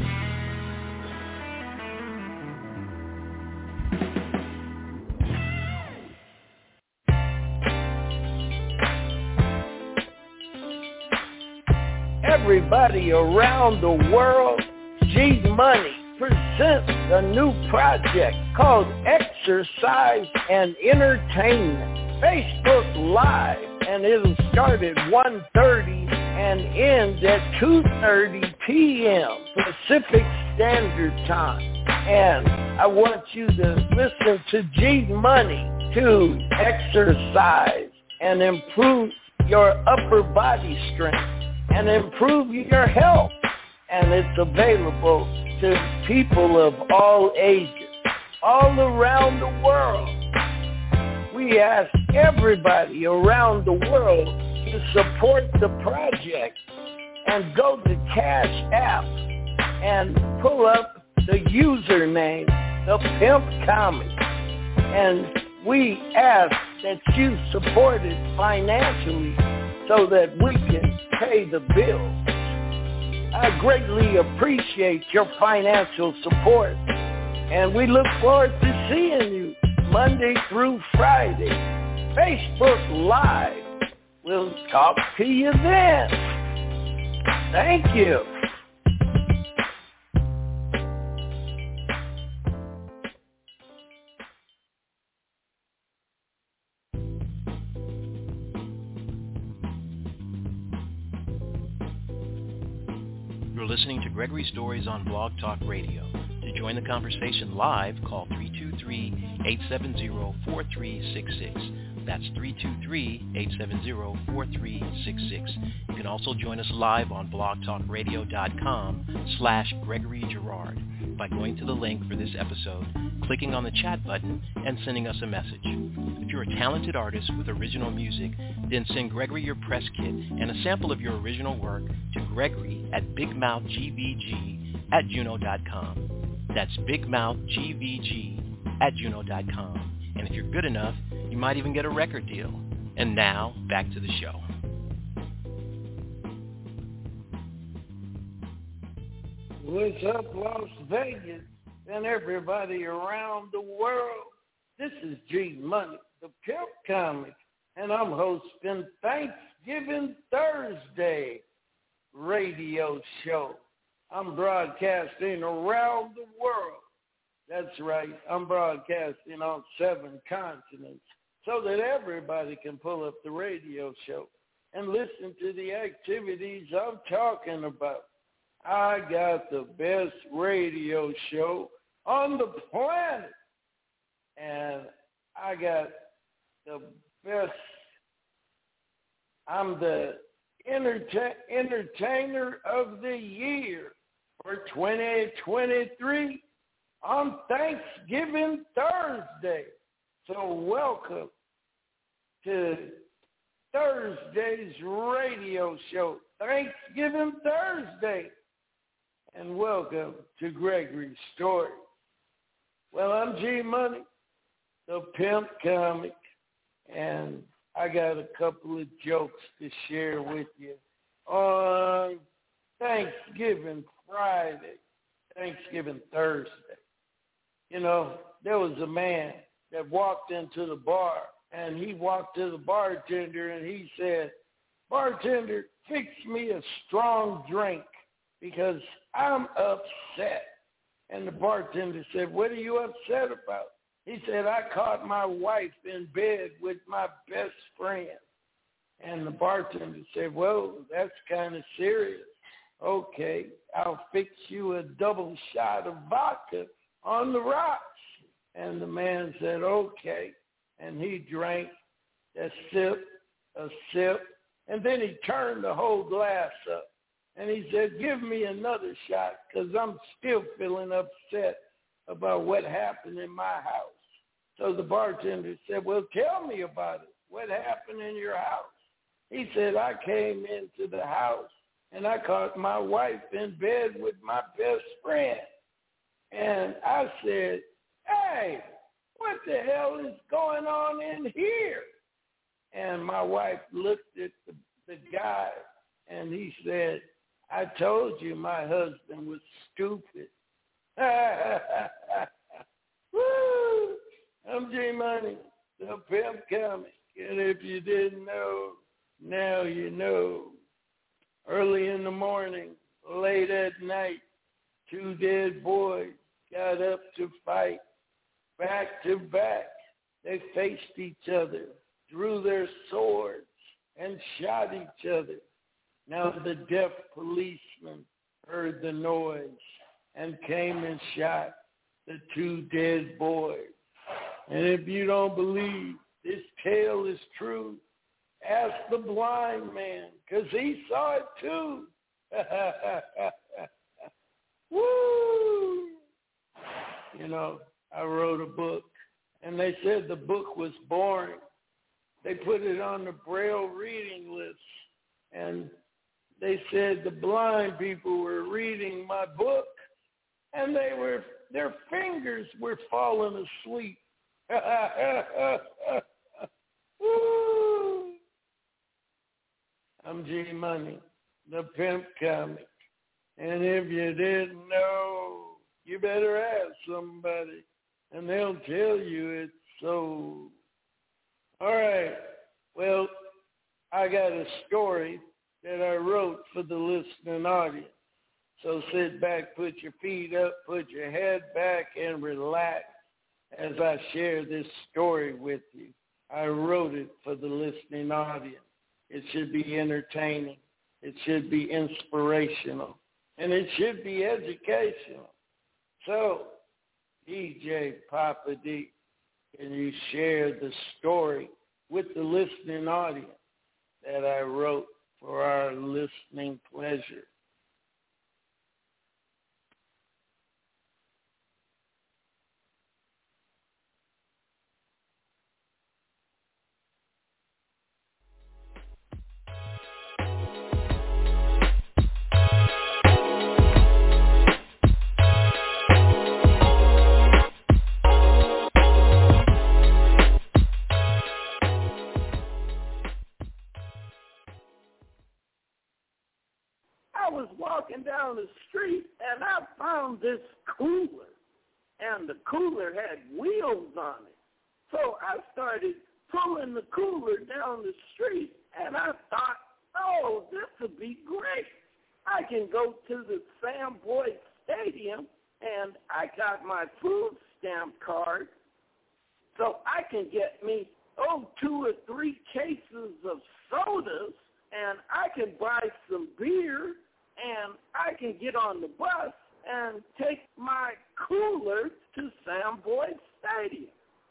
Everybody around the world, G Money presents a new project called Exercise and Entertainment. Facebook Live, and it'll start at 1:30 and end at 2:30 p.m. Pacific Standard Time. And I want you to listen to G Money to exercise and improve your upper body strength and improve your health. And it's available to people of all ages, all around the world. We ask everybody around the world to support the project and go to Cash App and pull up the username, The Pimp Comic. And we ask that you support it financially so that we can pay the bills. I greatly appreciate your financial support, and we look forward to seeing you Monday through Friday. Facebook Live. We'll talk to you then. Thank you. You're listening to Gregory Stories on Blog Talk Radio. To join the conversation live, call 323-870-4366. That's 323-870-4366. You can also join us live on blogtalkradio.com/Gregory Girard by going to the link for this episode, clicking on the chat button, and sending us a message. If you're a talented artist with original music, then send Gregory your press kit and a sample of your original work to Gregory at bigmouthgvg@juno.com. That's bigmouthgvg@juno.com. And if you're good enough, you might even get a record deal. And now, back to the show. What's up, Las Vegas, and everybody around the world? This is G Money, the Pimp Comic, and I'm hosting Thanksgiving Thursday radio show. I'm broadcasting around the world. That's right. I'm broadcasting on 7 continents so that everybody can pull up the radio show and listen to the activities I'm talking about. I got the best radio show on the planet. And I got the best. I'm the entertainer of the year for 2023 on Thanksgiving Thursday. So welcome to Thursday's radio show, Thanksgiving Thursday. And welcome to Gregory's Story. Well, I'm G Money, the Pimp Comic, and I got a couple of jokes to share with you on Thanksgiving Friday, Thanksgiving Thursday. You know, there was a man that walked into the bar, and he walked to the bartender, and he said, "Bartender, fix me a strong drink because I'm upset." And the bartender said, "What are you upset about?" He said, "I caught my wife in bed with my best friend." And the bartender said, "Well, that's kind of serious. Okay, I'll fix you a double shot of vodka on the rocks." And the man said, "Okay." And he drank a sip, And then he turned the whole glass up. And he said, give me another shot because I'm still feeling upset about what happened in my house. So the bartender said, well, tell me about it. What happened in your house? He said, I came into the house and I caught my wife in bed with my best friend. And I said, hey, what the hell is going on in here? And my wife looked at the guy and he said, I told you my husband was stupid. Woo! I'm G-Money, the pimp comic. And if you didn't know, now you know. Early in the morning, late at night, two dead boys got up to fight. Back to back, they faced each other, drew their swords, and shot each other. Now the deaf policeman heard the noise and came and shot the two dead boys. And if you don't believe this tale is true, ask the blind man, because he saw it too. Woo! You know, I wrote a book, and they said the book was boring. They put it on the Braille reading list, and they said the blind people were reading my book, and their fingers were falling asleep. Woo! I'm G-Money, the pimp comic. And if you didn't know, you better ask somebody, and they'll tell you it's so. All right. Well, I got a story that I wrote for the listening audience. So sit back, put your feet up, put your head back, and relax as I share this story with you. I wrote it for the listening audience. It should be entertaining. It should be inspirational. And it should be educational. So, DJ Papa D, can you share the story with the listening audience that I wrote for our listening pleasure? I was walking down the street and I found this cooler, and the cooler had wheels on it. So I started pulling the cooler down the street, and I thought, oh, this would be great. I can go to the Sam Boyd Stadium, and I got my food stamp card, so I can get me, 2 or 3 cases of sodas, and I can buy some beer, and I can get on the bus and take my cooler to Sam Boyd Stadium.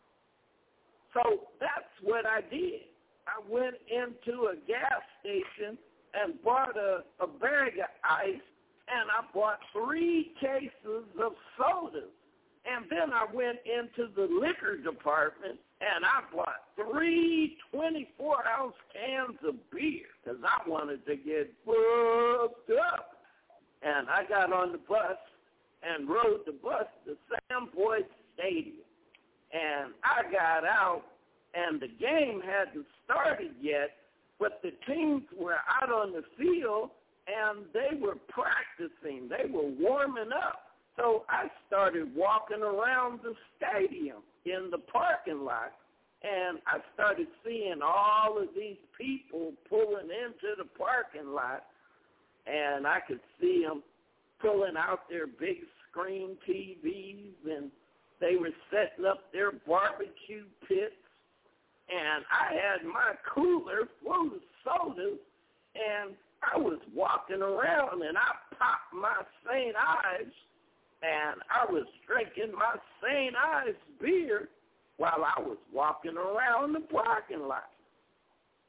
So that's what I did. I went into a gas station and bought a bag of ice, and I bought 3 cases of sodas. And then I went into the liquor department, and I bought 3 24-ounce cans of beer because I wanted to get booked up. And I got on the bus and rode the bus to Sam Boyd Stadium. And I got out, and the game hadn't started yet, but the teams were out on the field, and they were practicing. They were warming up. So I started walking around the stadium in the parking lot, and I started seeing all of these people pulling into the parking lot, and I could see them pulling out their big screen TVs, and they were setting up their barbecue pits, and I had my cooler full of sodas, and I was walking around, and I popped my St. Ives, and I was drinking my St. Ives beer while I was walking around the parking lot.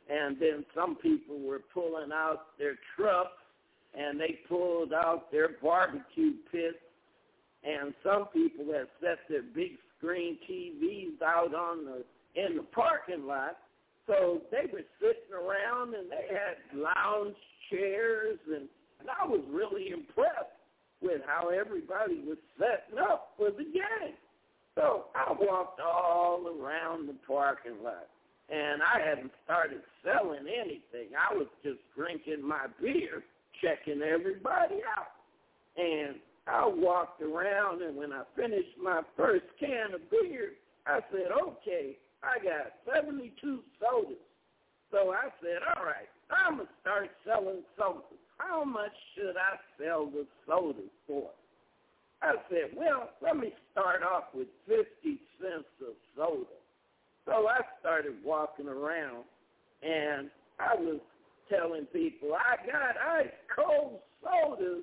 And then some people were pulling out their trucks, and they pulled out their barbecue pits. And some people had set their big screen TVs out in the parking lot. So they were sitting around, and they had lounge chairs, and I was really impressed with how everybody was setting up for the game. So I walked all around the parking lot, and I hadn't started selling anything. I was just drinking my beer, checking everybody out. And I walked around, and when I finished my first can of beer, I said, okay, I got 72 sodas. So I said, all right, I'm going to start selling sodas. How much should I sell the sodas for? I said, well, let me start off with 50 cents a soda. So I started walking around, and I was telling people, I got ice cold sodas,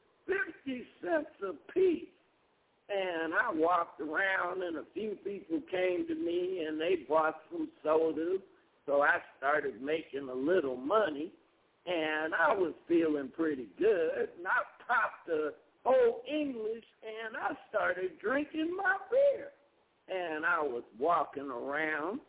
50 cents a piece. And I walked around, and a few people came to me, and they bought some sodas. So I started making a little money, and I was feeling pretty good. And I popped the Old English, and I started drinking my beer. And I was walking around,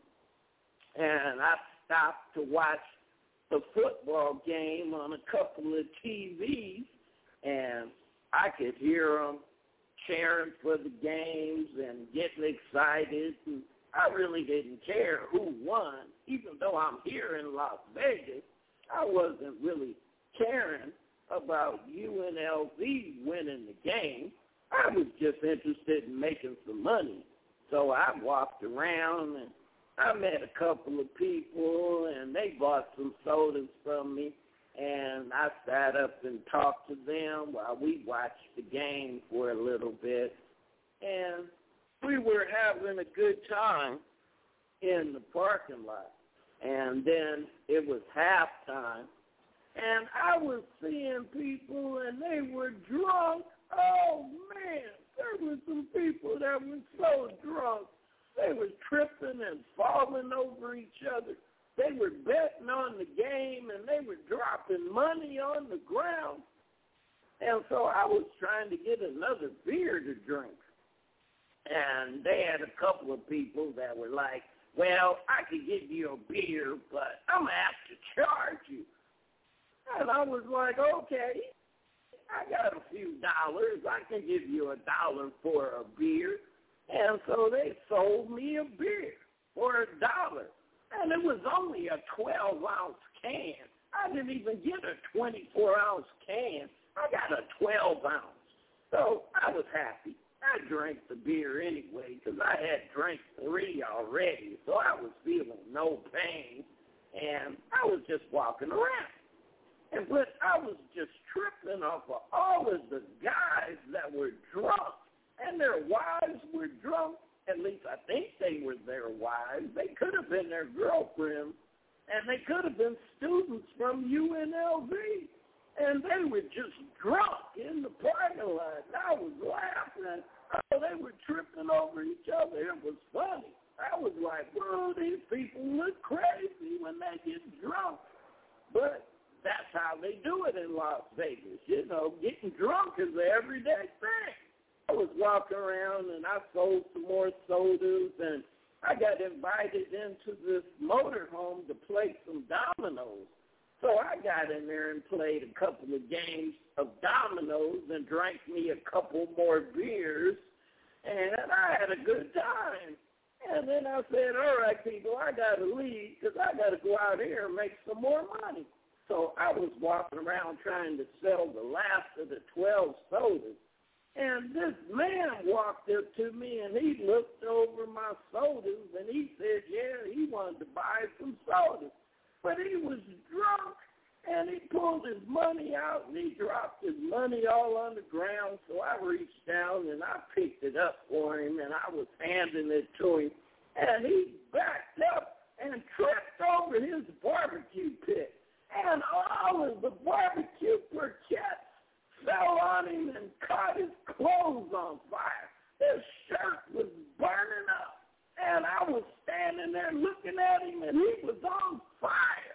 and I stopped to watch the football game on a couple of TVs, and I could hear them cheering for the games and getting excited. And I really didn't care who won. Even though I'm here in Las Vegas, I wasn't really caring about UNLV winning the game. I was just interested in making some money. So I walked around, and I met a couple of people, and they bought some sodas from me. And I sat up and talked to them while we watched the game for a little bit. And we were having a good time in the parking lot. And then it was halftime. And I was seeing people, and they were drunk. Oh, man, there were some people that were so drunk. They were tripping and falling over each other. They were betting on the game, and they were dropping money on the ground. And so I was trying to get another beer to drink. And they had a couple of people that were like, well, I could give you a beer, but I'm going to have to charge you. And I was like, okay, I got a few dollars. I can give you $1 for a beer. And so they sold me a beer for $1. And it was only a 12-ounce can. I didn't even get a 24-ounce can. I got a 12-ounce. So I was happy. I drank the beer anyway because I had drank 3 already. So I was feeling no pain. And I was just walking around. But I was just tripping off of all of the guys that were drunk. And their wives were drunk. At least I think they were their wives. They could have been their girlfriends, and they could have been students from UNLV. And they were just drunk in the parking lot. And I was laughing. Oh, they were tripping over each other. It was funny. I was like, whoa, these people look crazy when they get drunk. But that's how they do it in Las Vegas. You know, getting drunk is an everyday thing. I was walking around, and I sold some more sodas, and I got invited into this motorhome to play some dominoes. So I got in there and played a couple of games of dominoes and drank me a couple more beers, and I had a good time. And then I said, all right, people, I got to leave because I got to go out here and make some more money. So I was walking around trying to sell the last of the 12 sodas. And this man walked up to me, and he looked over my sodas, and he said, yeah, he wanted to buy some sodas. But he was drunk, and he pulled his money out, and he dropped his money all on the ground. So I reached down, and I picked it up for him, and I was handing it to him. And he backed up and tripped over his barbecue pit. And all of the barbecue briquettes fell on him and caught his clothes on fire. His shirt was burning up. And I was standing there looking at him, and he was on fire.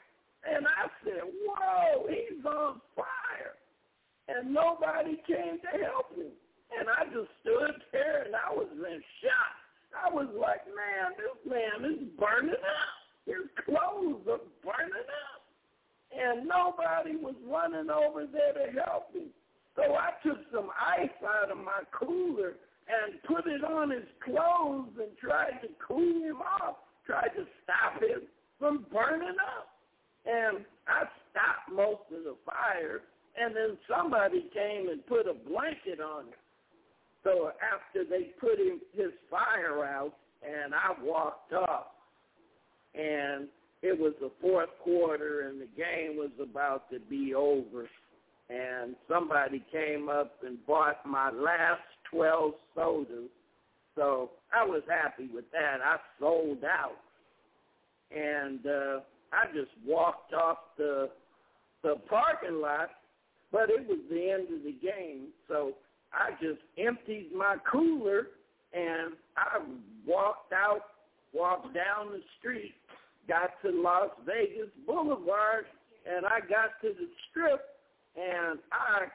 and nobody came to help me. And I just stood there, and I was in shock. I was like, man, this man is burning up. His clothes are burning up. And nobody was running over there to help me. So I took some ice out of my cooler and put it on his clothes and tried to cool him off, tried to stop him from burning up. And I stopped most of the fire, and then somebody came and put a blanket on him. So after they put his fire out, and I walked off, and it was the fourth quarter, and the game was about to be over, and somebody came up and bought my last 12 sodas. So I was happy with that. I sold out, and I just walked off the parking lot, but it was the end of the game, so I just emptied my cooler, and I walked down the street, got to Las Vegas Boulevard, and I got to the Strip, and I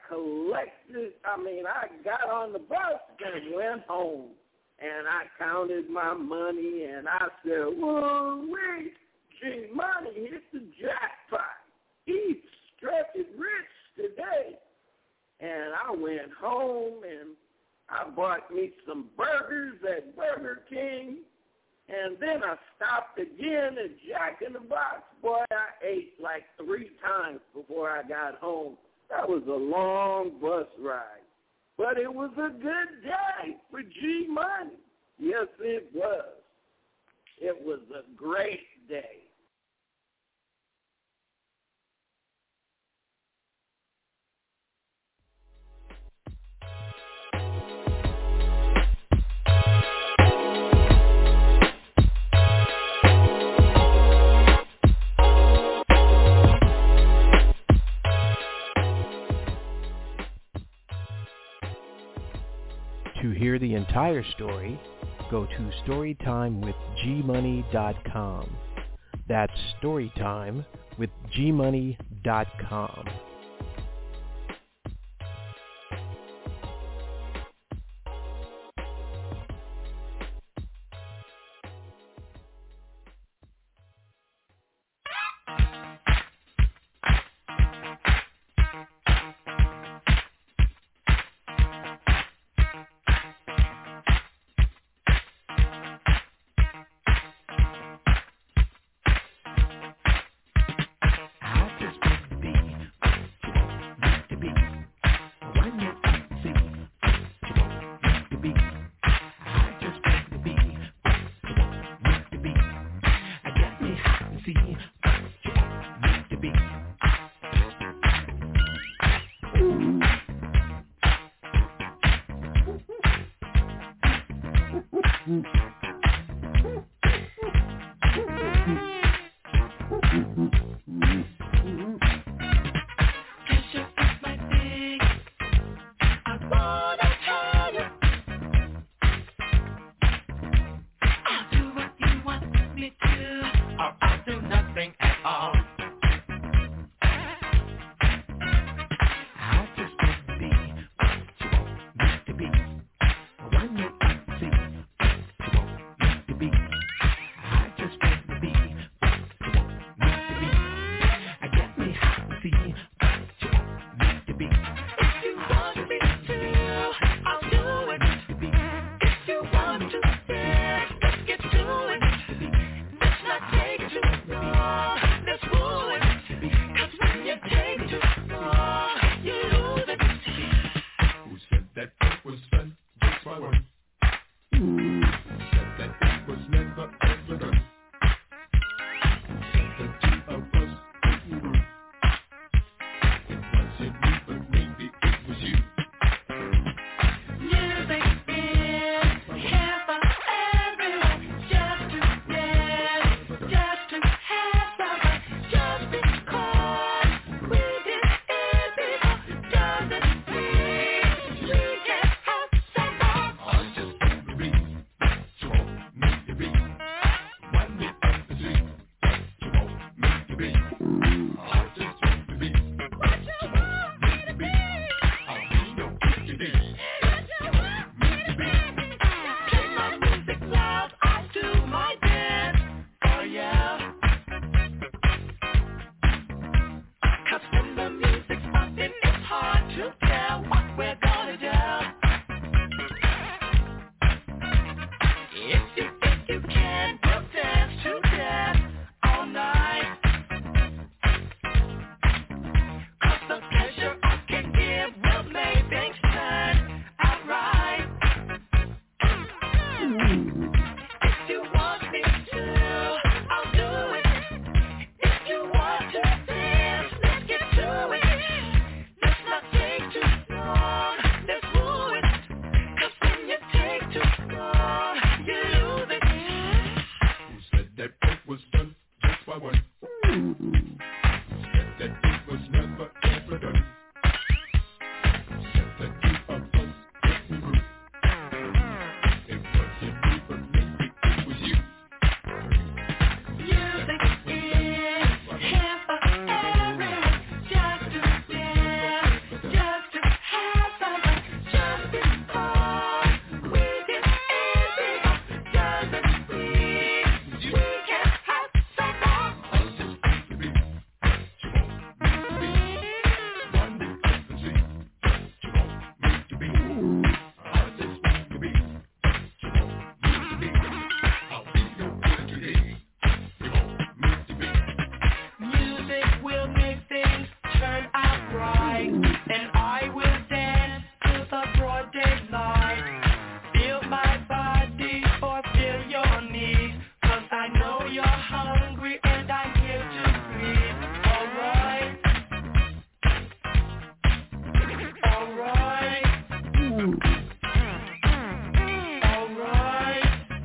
got on the bus and went home, and I counted my money, and I said, whoa, wait, G Money hit the jackpot. He's stretching rich today. And I went home, and I bought me some burgers at Burger King, and then I stopped again at Jack in the Box. Boy, I ate like 3 times before I got home. That was a long bus ride. But it was a good day for G Money. Yes, it was. It was a great day. To hear the entire story, go to storytimewithgmoney.com. That's storytimewithgmoney.com. will make things turn out right, and I will dance till the broad daylight. Feel my body or feel your needs, 'cause I know you're hungry and I'm here to feed. Alright, alright, alright,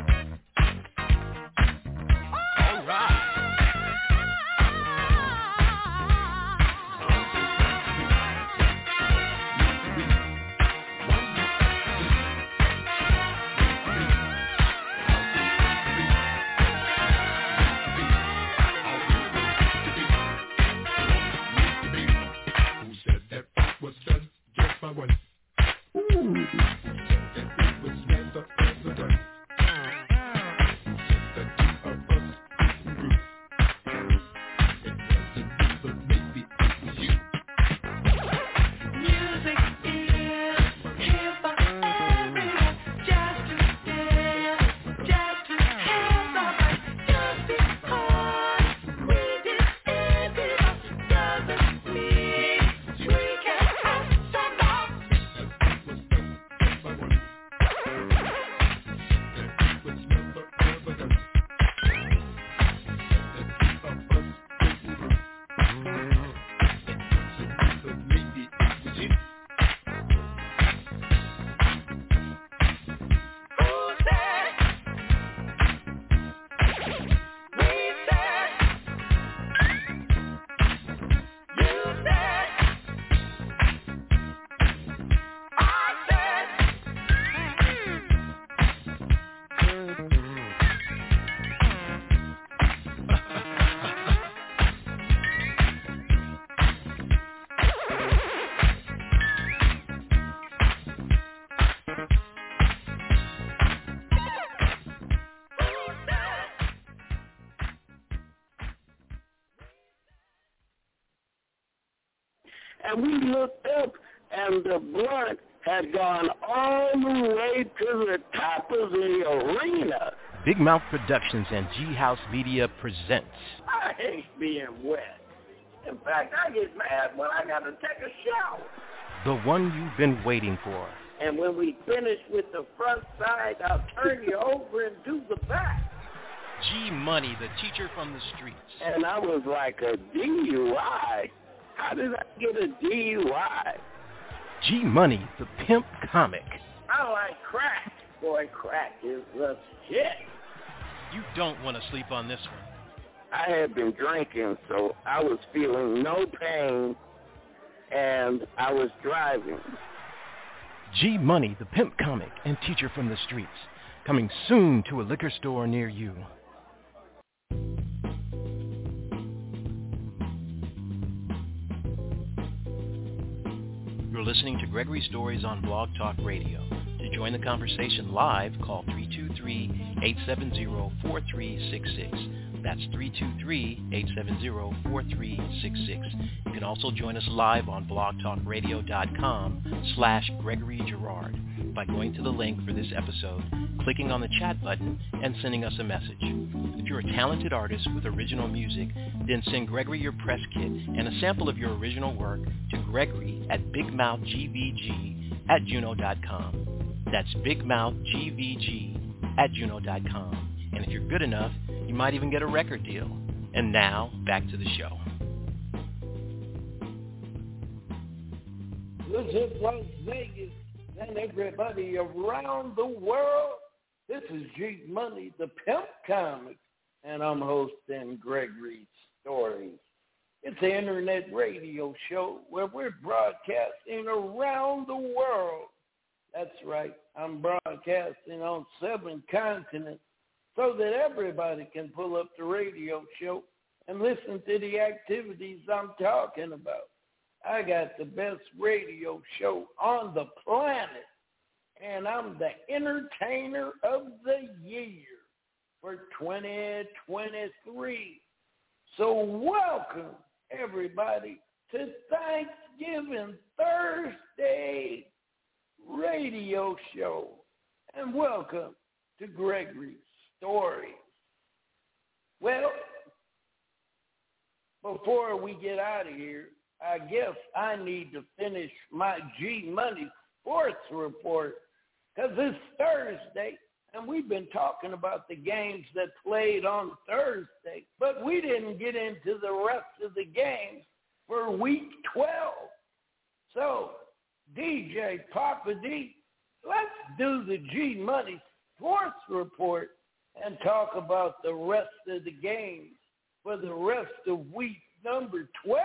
alright. And we looked up, and the blunt had gone all the way to the top of the arena. Big Mouth Productions and G-House Media presents. I hate being wet. In fact, I get mad when I got to take a shower. The one you've been waiting for. And when we finish with the front side, I'll turn you over and do the back. G Money, the teacher from the streets. And I was like, a DUI? How did I get a DUI? G Money, the pimp comic. I like crack. Boy, crack is the shit. You don't want to sleep on this one. I had been drinking, so I was feeling no pain, and I was driving. G Money, the pimp comic and teacher from the streets. Coming soon to a liquor store near you. You're listening to Gregory Stories on Blog Talk Radio. To join the conversation live, call 323-870-4366. That's 323-870-4366. You can also join us live on blogtalkradio.com/Gregory Girard by going to the link for this episode, clicking on the chat button, and sending us a message. If you're a talented artist with original music, then send Gregory your press kit and a sample of your original work to Gregory at bigmouthgvg@juno.com. That's bigmouthgvg@juno.com. And if you're good enough, you might even get a record deal. And now, back to the show. This is Las Vegas and everybody around the world. This is G Money, the pimp comic, and I'm hosting Gregory Stories. It's an internet radio show where we're broadcasting around the world. That's right. I'm broadcasting on 7 continents so that everybody can pull up the radio show and listen to the activities I'm talking about. I got the best radio show on the planet, and I'm the entertainer of the year for 2023. So welcome, everybody, to Thanksgiving Thursday radio show, and welcome to Gregory Stories. Well, before we get out of here, I guess I need to finish my G Money sports report because it's Thursday, and we've been talking about the games that played on Thursday, but we didn't get into the rest of the games for Week 12. So, DJ Papa D, let's do the G Money sports report and talk about the rest of the games for the rest of week number 12.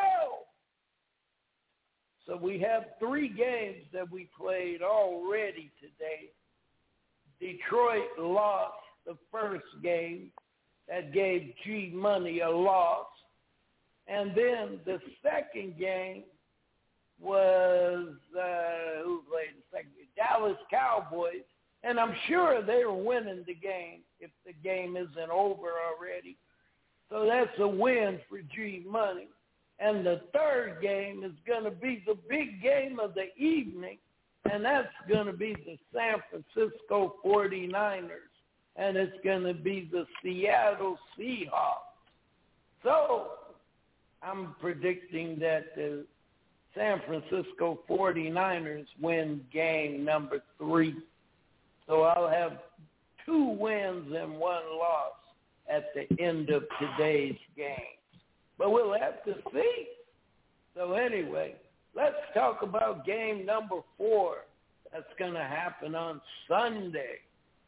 So we have 3 games that we played already today. Detroit lost the first game. That gave G Money a loss. And then the second game was, who played the second game? Dallas Cowboys. And I'm sure they were winning the game if the game isn't over already. So that's a win for G Money. And the third game is going to be the big game of the evening, and that's going to be the San Francisco 49ers, and it's going to be the Seattle Seahawks. So I'm predicting that the San Francisco 49ers win game number 3. So I'll have 2 wins and 1 loss at the end of today's game. But we'll have to see. So anyway, let's talk about game number 4. That's going to happen on Sunday.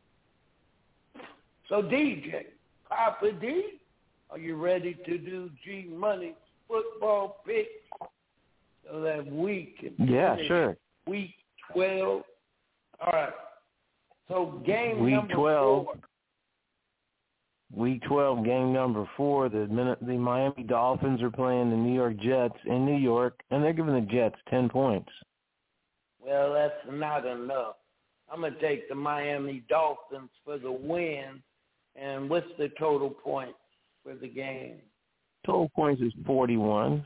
So DJ, Papa D, are you ready to do G Money football picks so that we can finish Week 12? All right. So game number 4. Week 12, game number 4, the Miami Dolphins are playing the New York Jets in New York, and they're giving the Jets 10 points. Well, that's not enough. I'm going to take the Miami Dolphins for the win. And what's the total points for the game? Total points is 41.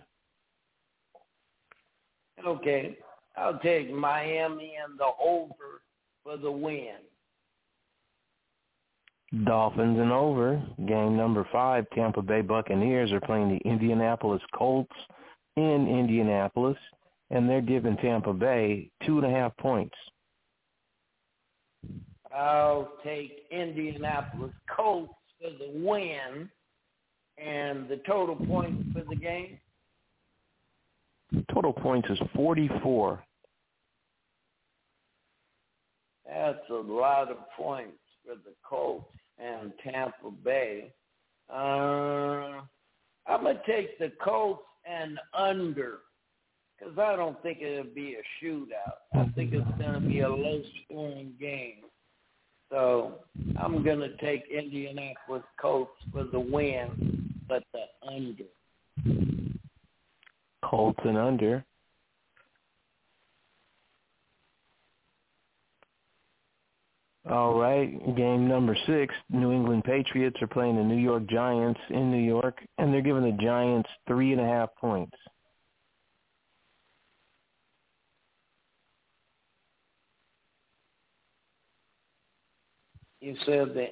Okay. I'll take Miami and the over for the win. Dolphins and over. Game number 5, Tampa Bay Buccaneers are playing the Indianapolis Colts in Indianapolis, and they're giving Tampa Bay 2.5 points. I'll take Indianapolis Colts for the win, and the total points for the game? Total points is 44. That's a lot of points for the Colts and Tampa Bay. I'm going to take the Colts and under because I don't think it'll be a shootout. I think it's going to be a low-scoring game. So I'm going to take Indianapolis Colts for the win, but the under. Colts and under. All right, game number 6, New England Patriots are playing the New York Giants in New York, and they're giving the Giants 3.5 points. You said the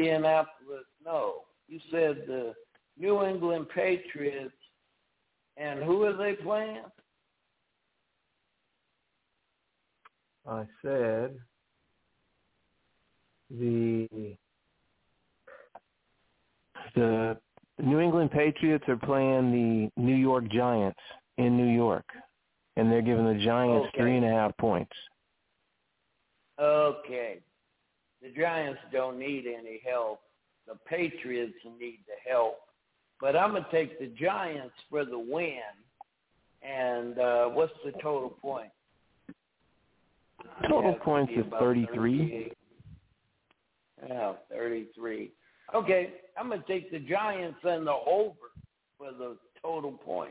you said the New England Patriots, and who are they playing? I said the New England Patriots are playing the New York Giants in New York, and they're giving the Giants 3.5 points. Okay. The Giants don't need any help. The Patriots need the help. But I'm going to take the Giants for the win. And what's the total point? Total points is 33. Yeah, 33. Okay, I'm going to take the Giants and the over for the total point.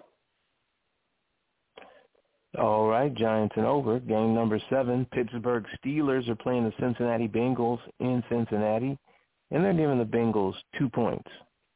All right, Giants and over. Game number 7, Pittsburgh Steelers are playing the Cincinnati Bengals in Cincinnati, and they're giving the Bengals 2 points.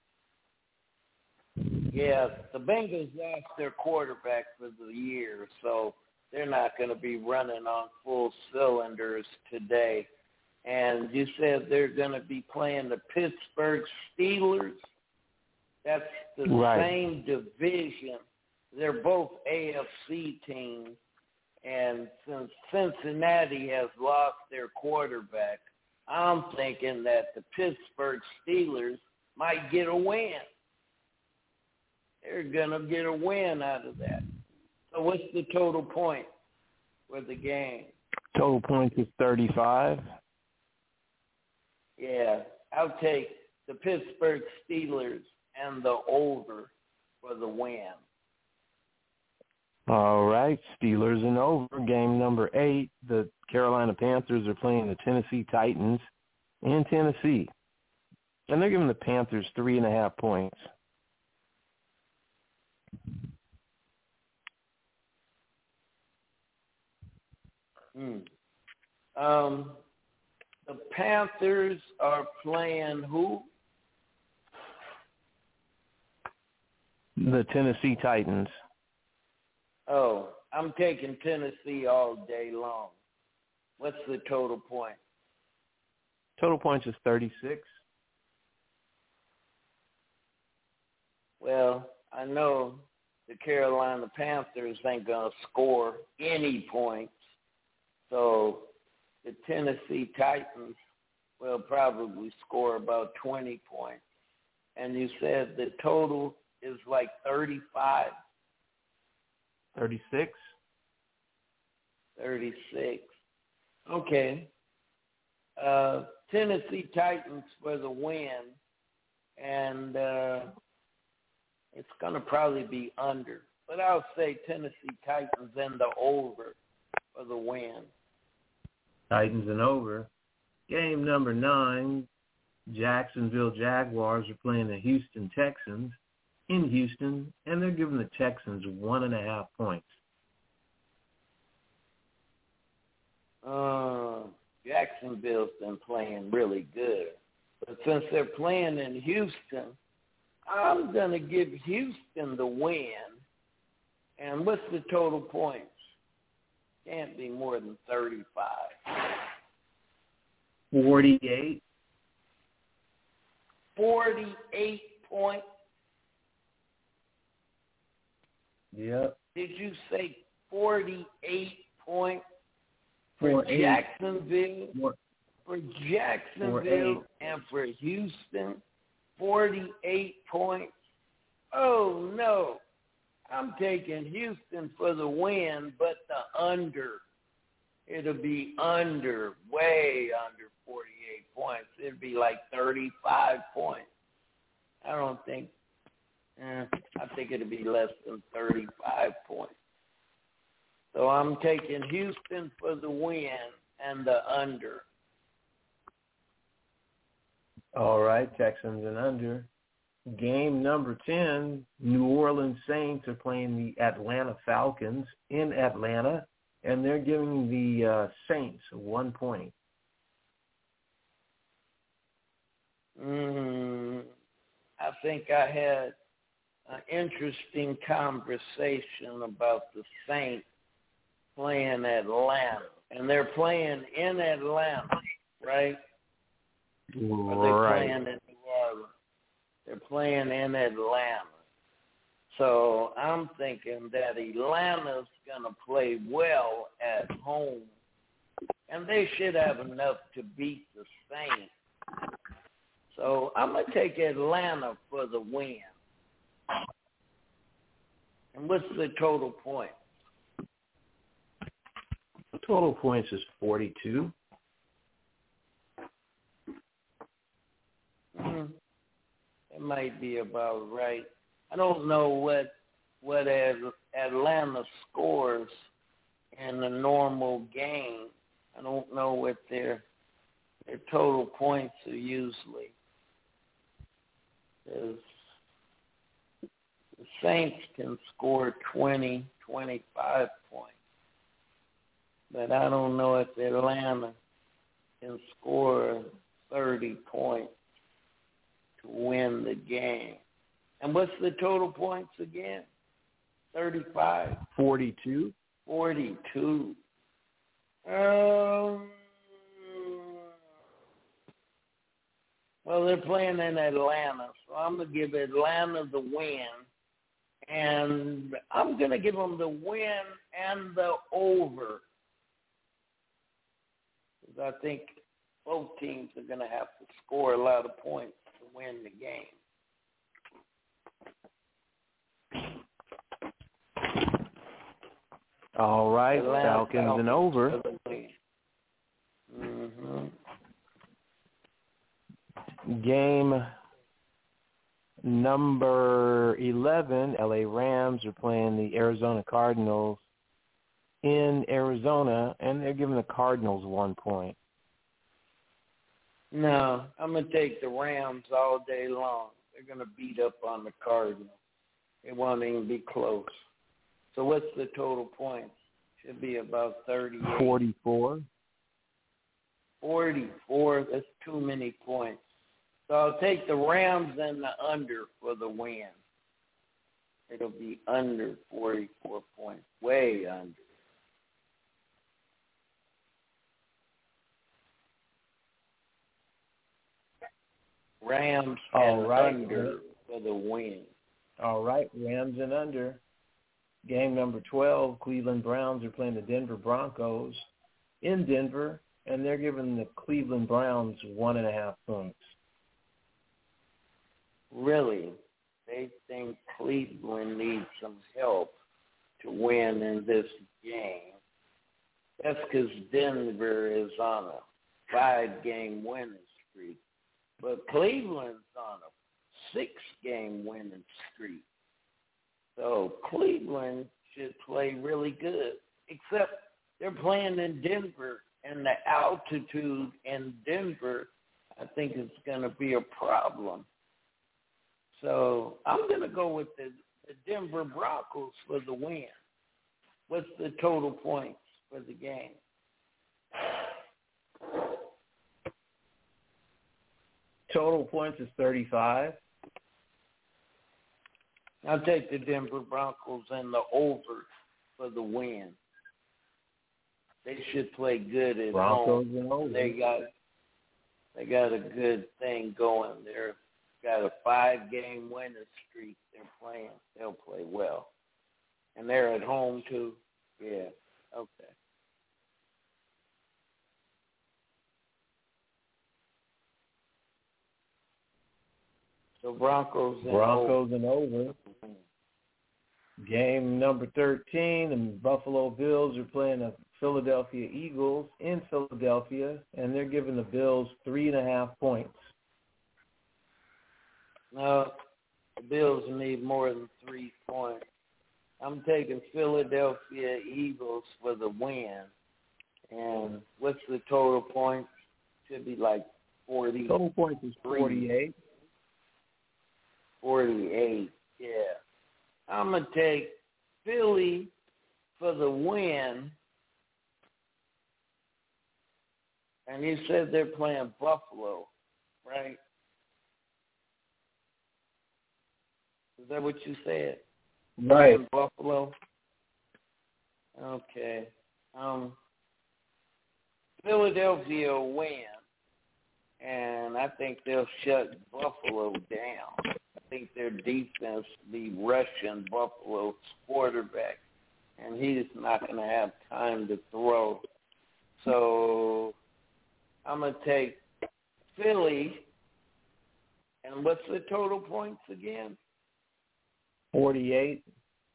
Yeah, the Bengals lost their quarterback for the year, so they're not going to be running on full cylinders today. And you said they're going to be playing the Pittsburgh Steelers. That's the same division. They're both AFC teams. And since Cincinnati has lost their quarterback, I'm thinking that the Pittsburgh Steelers might get a win. They're going to get a win out of that. So what's the total point for the game? Total points is 35. Yeah, I'll take the Pittsburgh Steelers and the over for the win. All right, Steelers and over. Game number 8, the Carolina Panthers are playing the Tennessee Titans in Tennessee. And they're giving the Panthers 3.5 points. The Panthers are playing who? The Tennessee Titans. Oh, I'm taking Tennessee all day long. What's the total point? Total points is 36. Well, I know the Carolina Panthers ain't going to score any points. So the Tennessee Titans will probably score about 20 points. And you said the total is like 35? 36. 36. Okay. Tennessee Titans for the win. And it's going to probably be under. But I'll say Tennessee Titans and the over for the win. Titans and over. Game number 9, Jacksonville Jaguars are playing the Houston Texans in Houston, and they're giving the Texans 1.5 points. Jacksonville's been playing really good. But since they're playing in Houston, I'm going to give Houston the win. And what's the total points? Can't be more than 35. 48. 48 points? Yep. Did you say 48 points for 48. Jacksonville? For Jacksonville 48. and for Houston, 48 points? Oh, no. I'm taking Houston for the win, but the under. It'll be under, way under 48 points. It'll be like 35 points. I don't think, I think it'll be less than 35 points. So I'm taking Houston for the win and the under. All right, Texans and under. Game number 10, New Orleans Saints are playing the Atlanta Falcons in Atlanta, and they're giving the Saints 1 point. I think I had an interesting conversation about the Saints playing Atlanta. And they're playing in Atlanta, right? Or they're playing in New Orleans. They're playing in Atlanta. So I'm thinking that Atlanta's going to play well at home. And they should have enough to beat the Saints. So I'm going to take Atlanta for the win. And what's the total point? The total points is 42. It might be about right. I don't know what Atlanta scores in a normal game. I don't know what their total points are usually. The Saints can score 20, 25 points. But I don't know if Atlanta can score 30 points to win the game. And what's the total points again? 35? 42. 42. Well, they're playing in Atlanta, so I'm going to give Atlanta the win. And I'm going to give them the win and the over. Because I think both teams are going to have to score a lot of points to win the game. All right, Atlanta Falcons and over. Mm-hmm. Game number 11, LA Rams are playing the Arizona Cardinals in Arizona, and they're giving the Cardinals 1 point. No, I'm going to take the Rams all day long. They're going to beat up on the Cardinals. It won't even be close. So what's the total points? Should be about 38. 44. 44, that's too many points. So I'll take the Rams and the under for the win. It'll be under 44 points, way under. Rams and under for the win. All right, Rams and under. Game number 12, Cleveland Browns are playing the Denver Broncos in Denver, and they're giving the Cleveland Browns 1.5 points. Really? They think Cleveland needs some help to win in this game. That's because Denver is on a 5-game winning streak. But Cleveland's on a 6-game winning streak. So Cleveland should play really good, except they're playing in Denver, and the altitude in Denver, I think, is going to be a problem. So I'm going to go with the Denver Broncos for the win. What's the total points for the game? Total points is 35. I'll take the Denver Broncos and the over for the win. They should play good at Broncos home. and over. They got a good thing going. They're got a 5-game winning streak. They're playing. They'll play well. And they're at home too. Yeah. Okay. So Broncos and over. Game number 13, the Buffalo Bills are playing the Philadelphia Eagles in Philadelphia, and they're giving the Bills 3.5 points. No, the Bills need more than 3 points. I'm taking Philadelphia Eagles for the win. And what's the total points? Should be like 40. Total points is 48. 48, yeah. I'm going to take Philly for the win. And you said they're playing Buffalo, right? Is that what you said? Right. Playing Buffalo? Okay. Philadelphia will win. And I think they'll shut Buffalo down. I think their defense will be rushing Buffalo's quarterback, and he's not going to have time to throw. So I'm going to take Philly, and what's the total points again? 48.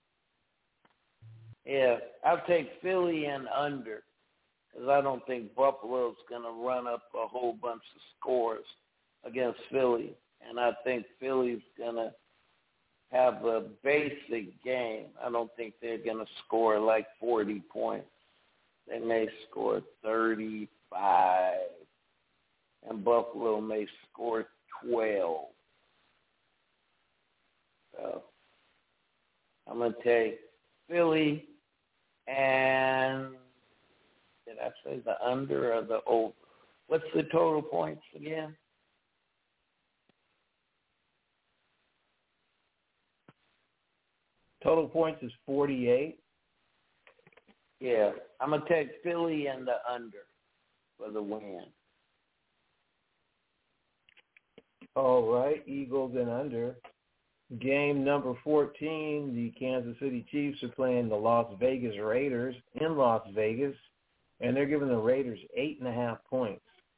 Yeah, I'll take Philly and under, because I don't think Buffalo's going to run up a whole bunch of scores against Philly. And I think Philly's going to have a basic game. I don't think they're going to score like 40 points. They may score 35, and Buffalo may score 12. So I'm going to take Philly and did I say the under or the over? What's the total points again? Total points is 48. Yeah, I'm going to take Philly and the under for the win. All right, Eagles and under. Game number 14, the Kansas City Chiefs are playing the Las Vegas Raiders in Las Vegas, and they're giving the Raiders 8.5 points.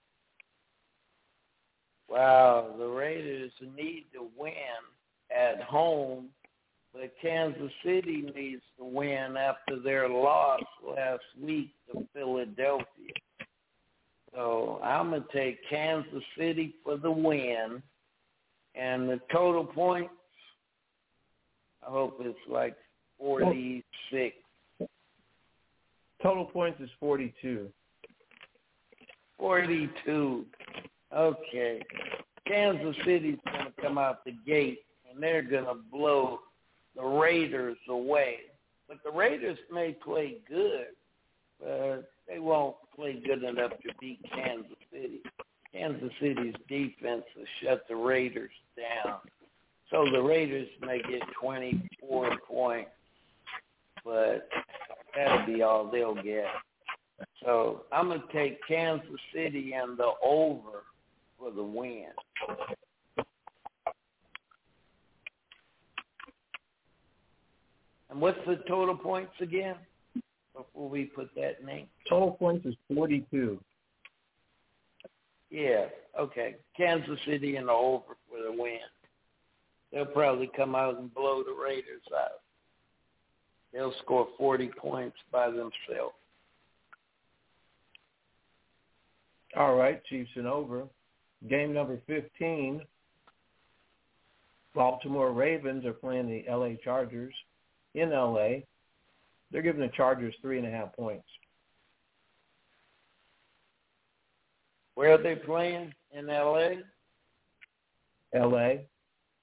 Wow, the Raiders need to win at home, but Kansas City needs to win after their loss last week to Philadelphia. So I'm going to take Kansas City for the win. And the total points, I hope it's like 46. Total points is 42. 42. Okay. Kansas City's going to come out the gate, and they're going to blow the Raiders away. But the Raiders may play good, but they won't play good enough to beat Kansas City. Kansas City's defense will shut the Raiders down. So the Raiders may get 24 points, but that'll be all they'll get. So I'm going to take Kansas City and the over for the win. And what's the total points again before we put that name? Total points is 42. Yeah, okay. Kansas City and the over for the win. They'll probably come out and blow the Raiders out. They'll score 40 points by themselves. All right, Chiefs and over. Game number 15, Baltimore Ravens are playing the L.A. Chargers in L.A. They're giving the Chargers 3.5 points. Where are they playing? In L.A.? L.A.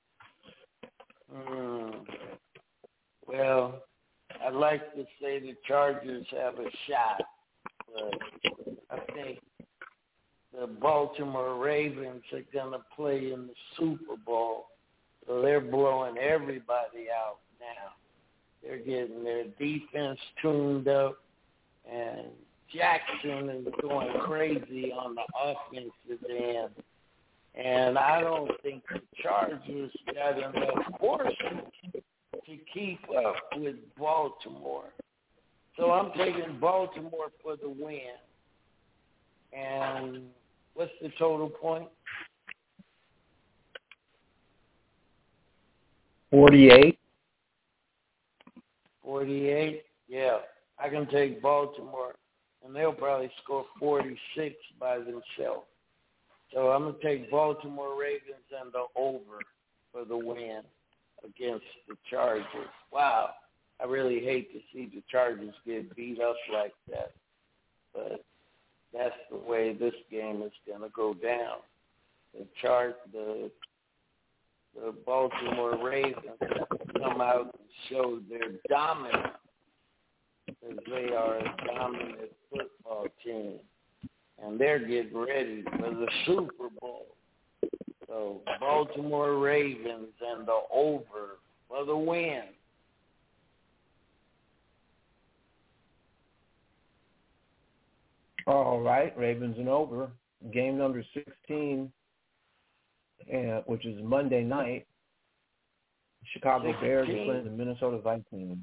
Well, I'd like to say the Chargers have a shot, but I think the Baltimore Ravens are going to play in the Super Bowl, so they're blowing everybody out now. They're getting their defense tuned up, and Jackson is going crazy on the offensive end. And I don't think the Chargers got enough forces to keep up with Baltimore. So I'm taking Baltimore for the win. And what's the total point? 48. 48? Yeah. I can take Baltimore, and they'll probably score 46 by themselves. So I'm going to take Baltimore Ravens and the over for the win against the Chargers. Wow. I really hate to see the Chargers get beat up like that. But that's the way this game is going to go down. The Baltimore Ravens come out and show their dominance, because they are a dominant football team. And they're getting ready for the Super Bowl. So Baltimore Ravens and the over for the win. All right, Ravens and over. Game number 16, which is Monday night. Chicago Bears are playing the Minnesota Vikings.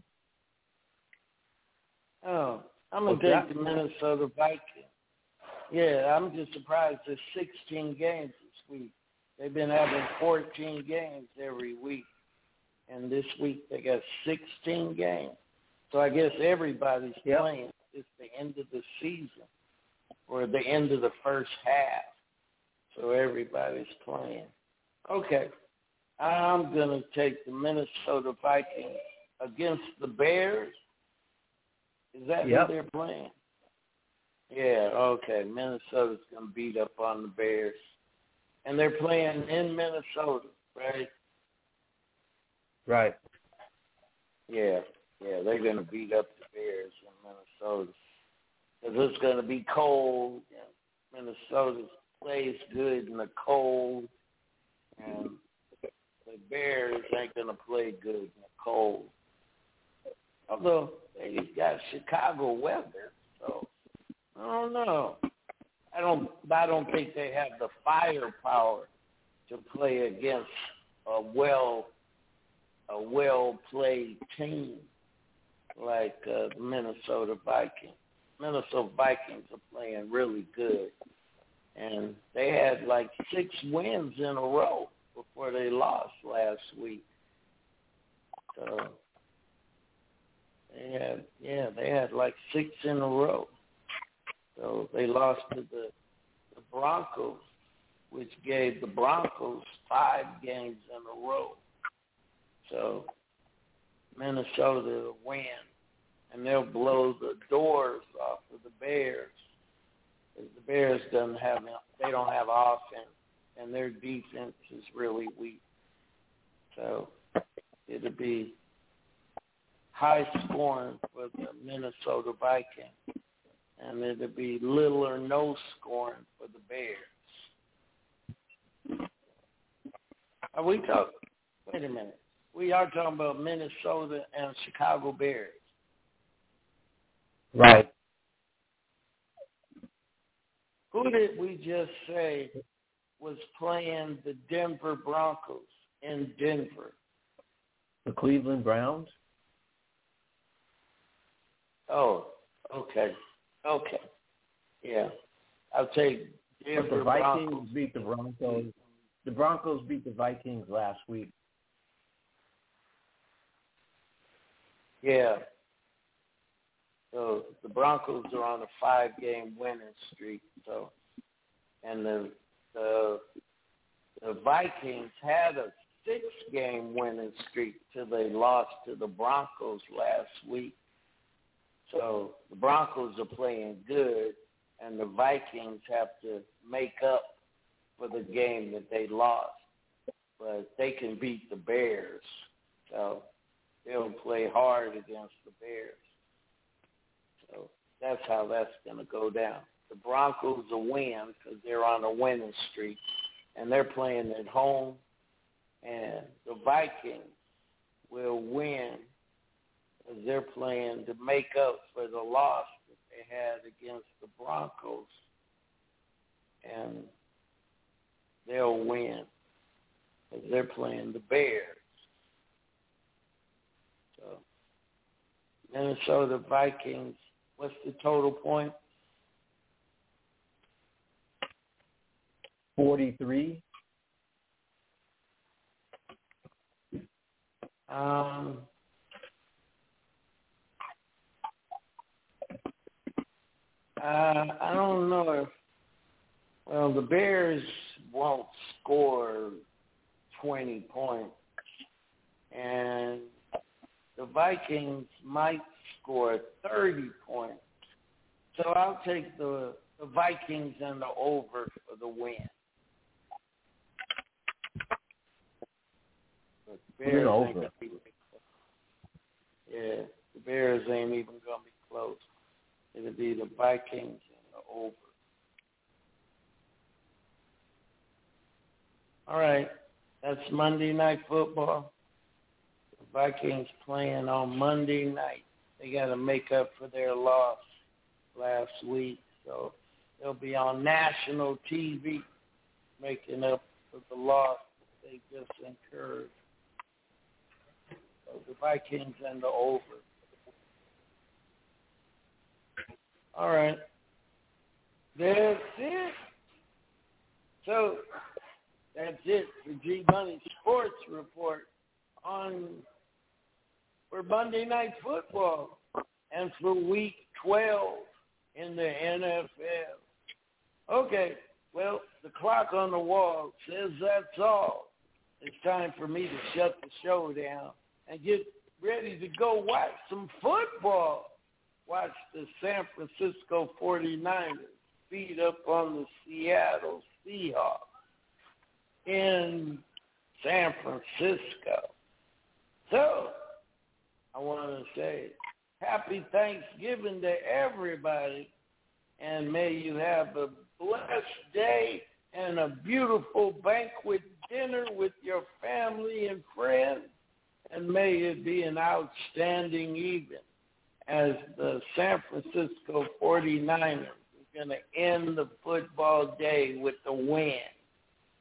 Oh, I'm going to take the Minnesota Vikings. Yeah, I'm just surprised there's 16 games this week. They've been having 14 games every week. And this week they got 16 games. So I guess everybody's playing. It's the end of the season or the end of the first half. So everybody's playing. Okay. I'm going to take the Minnesota Vikings against the Bears. Is that who they're playing? Yeah, okay. Minnesota's going to beat up on the Bears. And they're playing in Minnesota, right? Right. Yeah, they're going to beat up the Bears in Minnesota. Because it's going to be cold. And Minnesota plays good in the cold. And the Bears ain't going to play good in the cold. Although they got Chicago weather, so I don't know. I don't think they have the firepower to play against a well-played team like the Minnesota Vikings. Minnesota Vikings are playing really good, and they had like 6 wins in a row before they lost last week. So they had like 6 in a row. So they lost to the Broncos, which gave the Broncos 5 games in a row. So Minnesota will win, and they'll blow the doors off of the Bears. The Bears don't have offense, and their defense is really weak. So it'll be high scoring for the Minnesota Vikings, and it'll be little or no scoring for the Bears. Are we talking? Wait a minute. We are talking about Minnesota and Chicago Bears. Right. Who did we just say was playing the Denver Broncos in Denver? The Cleveland Browns? Oh, okay. Yeah. I'll take Denver But the Vikings Broncos. beat the Broncos. The Broncos beat the Vikings last week. Yeah. So the Broncos are on a 5-game winning streak. So, and the Vikings had a 6-game winning streak till they lost to the Broncos last week. So the Broncos are playing good, and the Vikings have to make up for the game that they lost. But they can beat the Bears. So they'll play hard against the Bears. So that's how that's going to go down. The Broncos will win because they're on a winning streak, and they're playing at home. And the Vikings will win because they're playing to make up for the loss that they had against the Broncos. And they'll win because they're playing the Bears. So Minnesota Vikings, what's the total point? 43. I don't know if, well, the Bears won't score 20 points, and the Vikings might score 30 points. So I'll take the Vikings and the over for the win. But the Bears ain't gonna be, the Bears ain't even going to be close. It'll be the Vikings and the over. All right, that's Monday Night Football. The Vikings playing on Monday night. They got to make up for their loss last week, so they'll be on national TV making up for the loss that they just incurred. So the Vikings and the over. All right. That's it. So that's it for G Money Sports Report for Monday Night Football and for Week 12 in the NFL. Okay, well, the clock on the wall says that's all. It's time for me to shut the show down and get ready to go watch some football. Watch the San Francisco 49ers beat up on the Seattle Seahawks in San Francisco. So I want to say happy Thanksgiving to everybody, and may you have a blessed day and a beautiful banquet dinner with your family and friends, and may it be an outstanding evening as the San Francisco 49ers are going to end the football day with the win.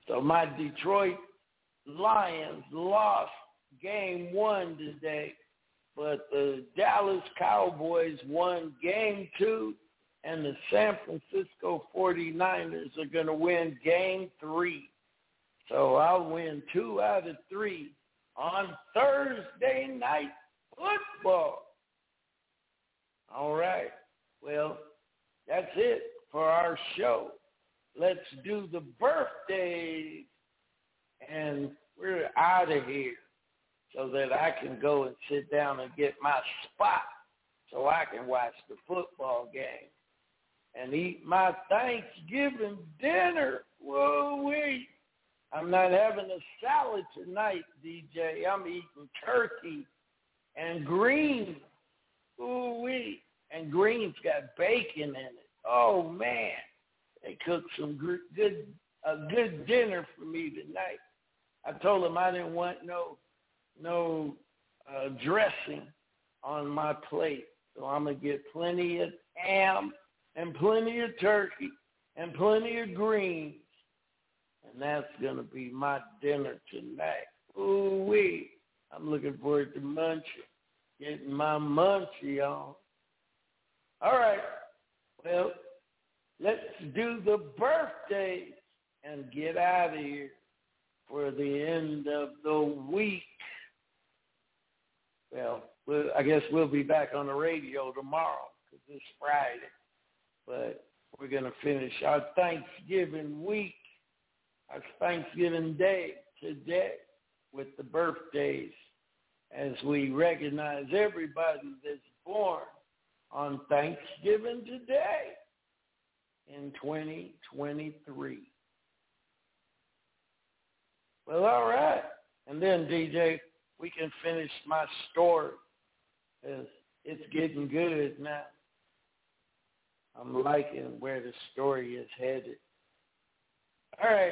So my Detroit Lions lost game 1 today, but the Dallas Cowboys won game 2, and the San Francisco 49ers are going to win game 3. So I'll win 2 out of 3 on Thursday night football. All right. Well, that's it for our show. Let's do the birthdays, and we're out of here so that I can go and sit down and get my spot so I can watch the football game and eat my Thanksgiving dinner. Whoa-wee. I'm not having a salad tonight, DJ. I'm eating turkey and greens. Ooh-wee. And greens got bacon in it. Oh, man. They cooked some a good dinner for me tonight. I told them I didn't want no dressing on my plate. So I'm going to get plenty of ham and plenty of turkey and plenty of greens. And that's going to be my dinner tonight. Ooh-wee. I'm looking forward to munching, getting my munchie on. All right. Well, let's do the birthdays and get out of here for the end of the week. Well, I guess we'll be back on the radio tomorrow because it's Friday. But we're going to finish our Thanksgiving week, our Thanksgiving Day today with the birthdays as we recognize everybody that's born on Thanksgiving today in 2023. Well, all right. And then, DJ, we can finish my story because it's getting good now. I'm liking where the story is headed. All right.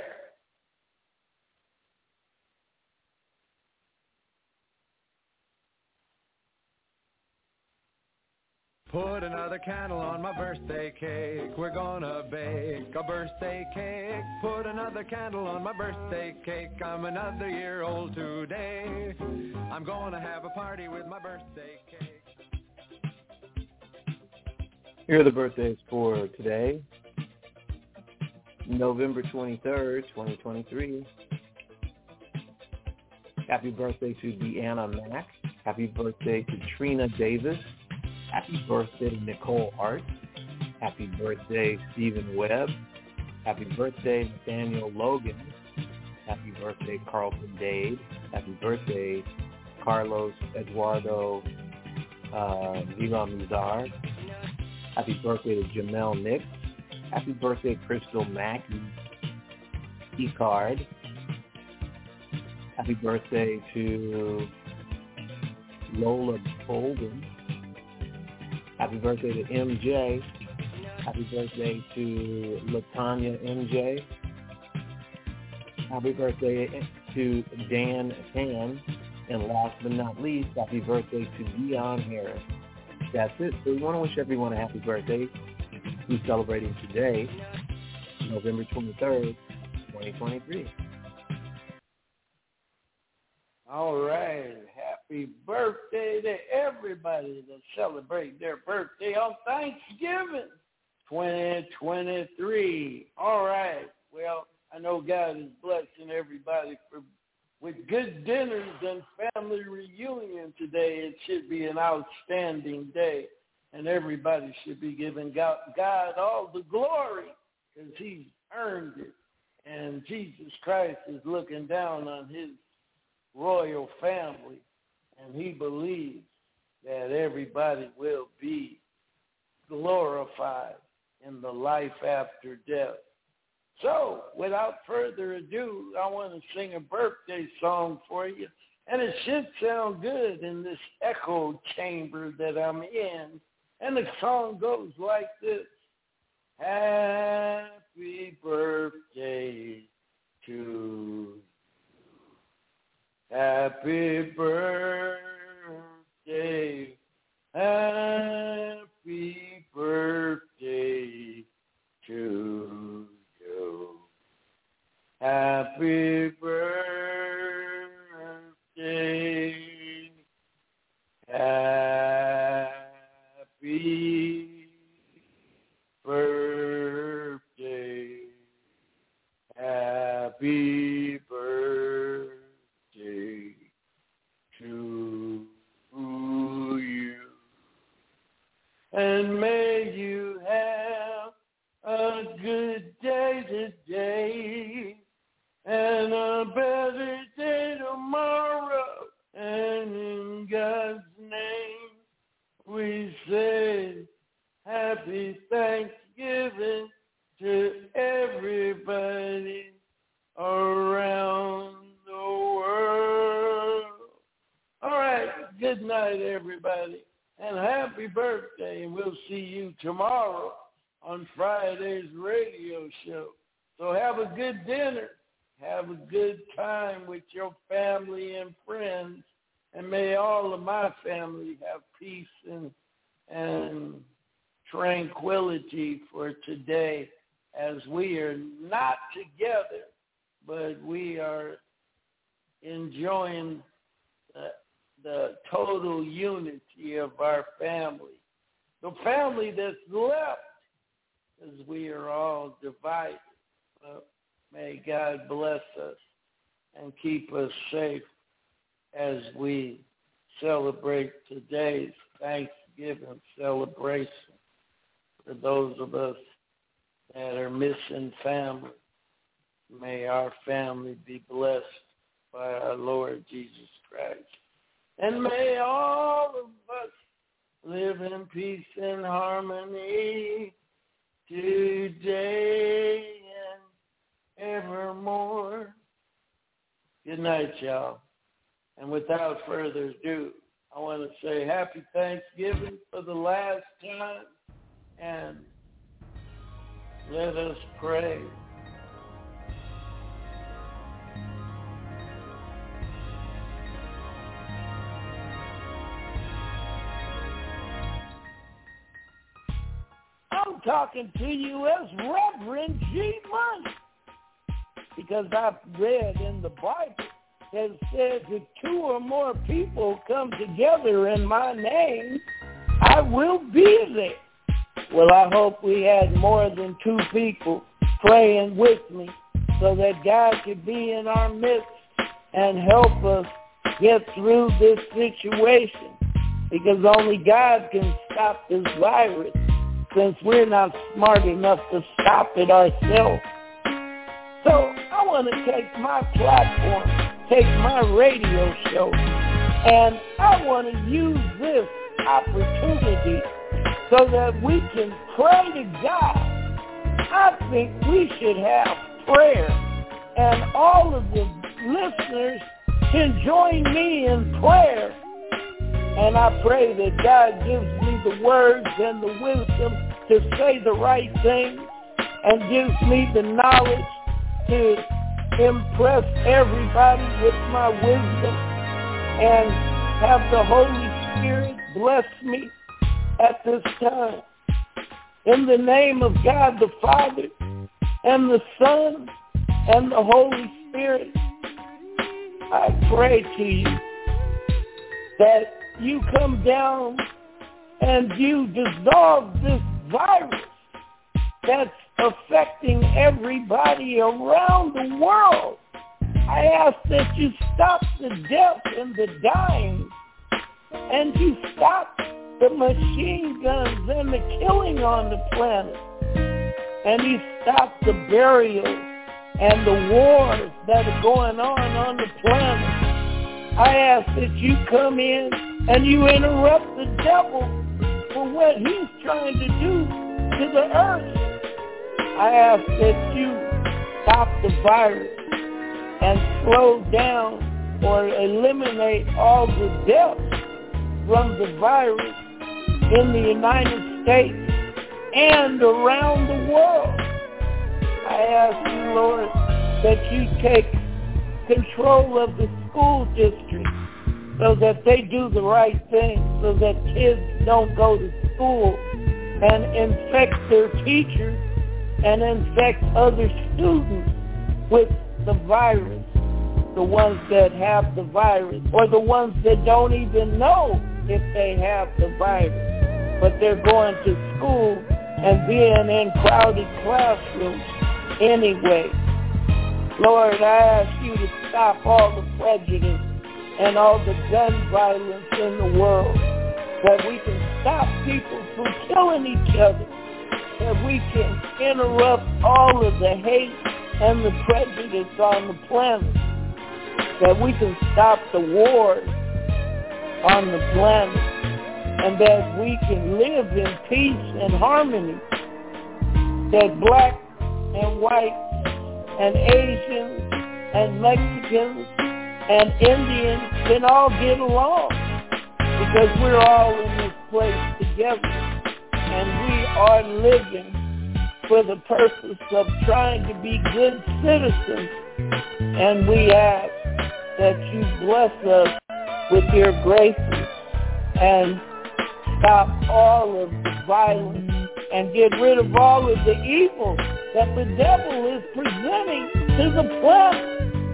Put another candle on my birthday cake. We're gonna bake a birthday cake. Put another candle on my birthday cake. I'm another year old today. I'm gonna have a party with my birthday cake. Here are the birthdays for today, November 23rd, 2023. Happy birthday to Deanna Mack. Happy birthday to Trina Davis. Happy birthday to Nicole Hart. Happy birthday, Stephen Webb. Happy birthday, Nathaniel Logan. Happy birthday, Carlton Dade. Happy birthday, Carlos Eduardo Villamizar. Happy birthday to Jamel Nix. Happy birthday, Crystal Mackey Ecard. Happy birthday to Lola Bolden. Happy birthday to MJ. Happy birthday to LaTanya MJ. Happy birthday to Dan Tan. And last but not least, happy birthday to Dion Harris. That's it. So we want to wish everyone a happy birthday. We're celebrating today, November 23rd, 2023. All right. Happy birthday to everybody that celebrate their birthday on Thanksgiving 2023. All right. Well, I know God is blessing everybody with good dinners and family reunion today. It should be an outstanding day, and everybody should be giving God all the glory because he's earned it. And Jesus Christ is looking down on his royal family, and he believes that everybody will be glorified in the life after death. So, without further ado, I want to sing a birthday song for you, and it should sound good in this echo chamber that I'm in. And the song goes like this. Happy birthday to you. Happy birthday, happy birthday to you. Happy Happy birthday to you. And may you have a good day today and a better day tomorrow. And in God's name we say happy Thanksgiving to everybody around the world. All right, good night, everybody, and happy birthday, and we'll see you tomorrow on Friday's radio show. So have a good dinner. Have a good time with your family and friends, and may all of my family have peace and tranquility for today, as we are not together, but we are enjoying the total unity of our family. The family that's left, as we are all divided. May God bless us and keep us safe as we celebrate today's Thanksgiving celebration for those of us that are missing family. May our family be blessed by our Lord Jesus Christ. And may all of us live in peace and harmony today and evermore. Good night, y'all. And without further ado, I want to say happy Thanksgiving for the last time, and let us pray. I'm talking to you as Reverend G Money, because I've read in the Bible that it says if 2 or more people come together in my name, I will be there. Well, I hope we had more than 2 people praying with me so that God could be in our midst and help us get through this situation, because only God can stop this virus, since we're not smart enough to stop it ourselves. So I want to take my platform, take my radio show, and I want to use this opportunity so that we can pray to God. I think we should have prayer, and all of the listeners can join me in prayer. And I pray that God gives me the words and the wisdom to say the right thing, and gives me the knowledge to impress everybody with my wisdom, and have the Holy Spirit bless me at this time. In the name of God the Father, and the Son, and the Holy Spirit, I pray to you that you come down and you dissolve this virus that's affecting everybody around the world. I ask that you stop the death and the dying, and you stop the machine guns and the killing on the planet, and you stop the burial and the wars that are going on the planet. I ask that you come in and you interrupt the devil for what he's trying to do to the earth. I ask that you stop the virus and slow down or eliminate all the deaths from the virus in the United States and around the world. I ask you, Lord, that you take control of the school district so that they do the right thing, so that kids don't go to school and infect their teachers and infect other students with the virus, the ones that have the virus, or the ones that don't even know if they have the virus, but they're going to school and being in crowded classrooms anyway. Lord, I ask you to stop all the prejudice and all the gun violence in the world, that we can stop people from killing each other, that we can interrupt all of the hate and the prejudice on the planet, that we can stop the wars on the planet, and that we can live in peace and harmony, that black and white and Asians and Mexicans and Indians can all get along, because we're all in this place together, and we are living for the purpose of trying to be good citizens. And we ask that you bless us with your graces and stop all of the violence and get rid of all of the evil that the devil is presenting to the planet.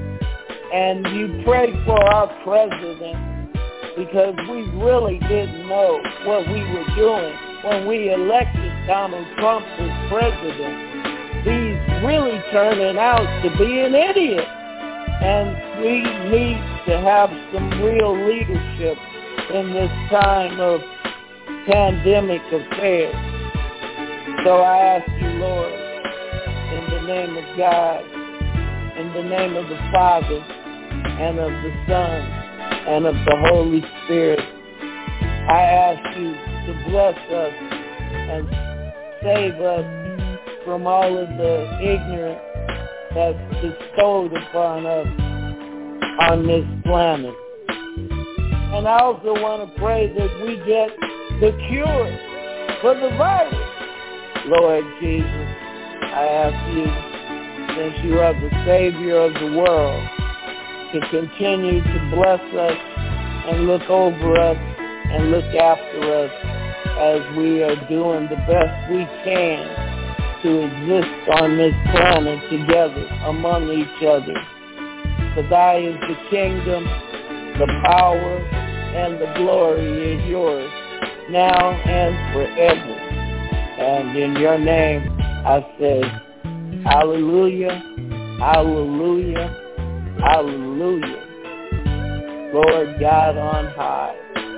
And you pray for our president, because we really didn't know what we were doing when we elected Donald Trump as president. He's really turning out to be an idiot. And we need to have some real leadership in this time of pandemic affairs. So I ask you, Lord, in the name of God, in the name of the Father, and of the Son, and of the Holy Spirit, I ask you to bless us and save us from all of the ignorance that's bestowed upon us on this planet. And I also want to pray that we get the cure for the virus. Lord Jesus, I ask you, since you are the Savior of the world, to continue to bless us and look over us and look after us as we are doing the best we can to exist on this planet together among each other. For thy is the kingdom, the power, and the glory is yours, now and forever. And in your name I say, hallelujah, hallelujah, hallelujah. Lord God on high.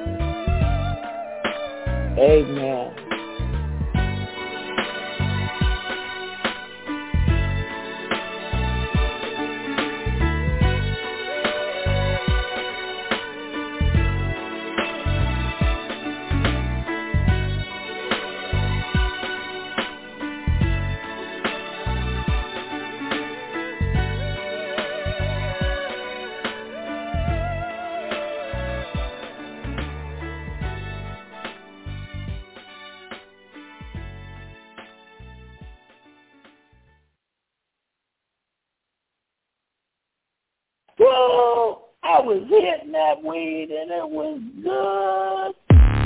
Amen. Whoa, I was hitting that weed and it was good.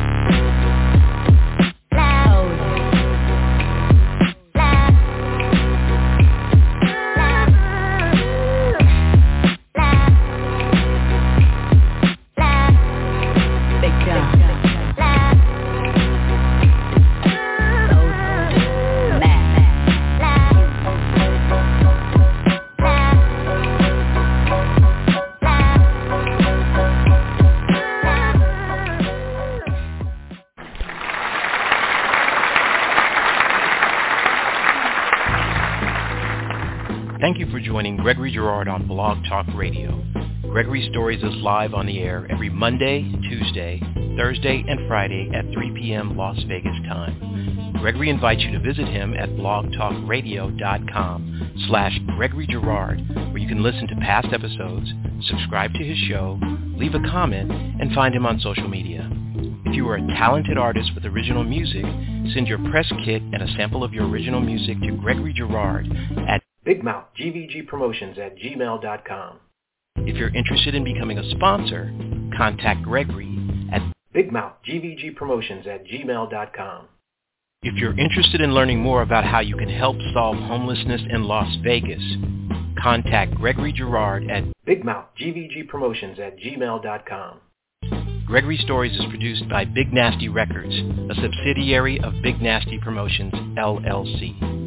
Thank you for joining Gregory Girard on Blog Talk Radio. Gregory Stories is live on the air every Monday, Tuesday, Thursday, and Friday at 3 p.m. Las Vegas time. Gregory invites you to visit him at blogtalkradio.com/Gregory Girard, where you can listen to past episodes, subscribe to his show, leave a comment, and find him on social media. If you are a talented artist with original music, send your press kit and a sample of your original music to Gregory Girard at BigMouthGVGPromotions@gmail.com. If you're interested in becoming a sponsor, contact Gregory at BigMouthGVGPromotions@gmail.com. If you're interested in learning more about how you can help solve homelessness in Las Vegas, contact Gregory Girard at BigMouthGVGPromotions@gmail.com. Gregory Stories is produced by Big Nasty Records, a subsidiary of Big Nasty Promotions, LLC.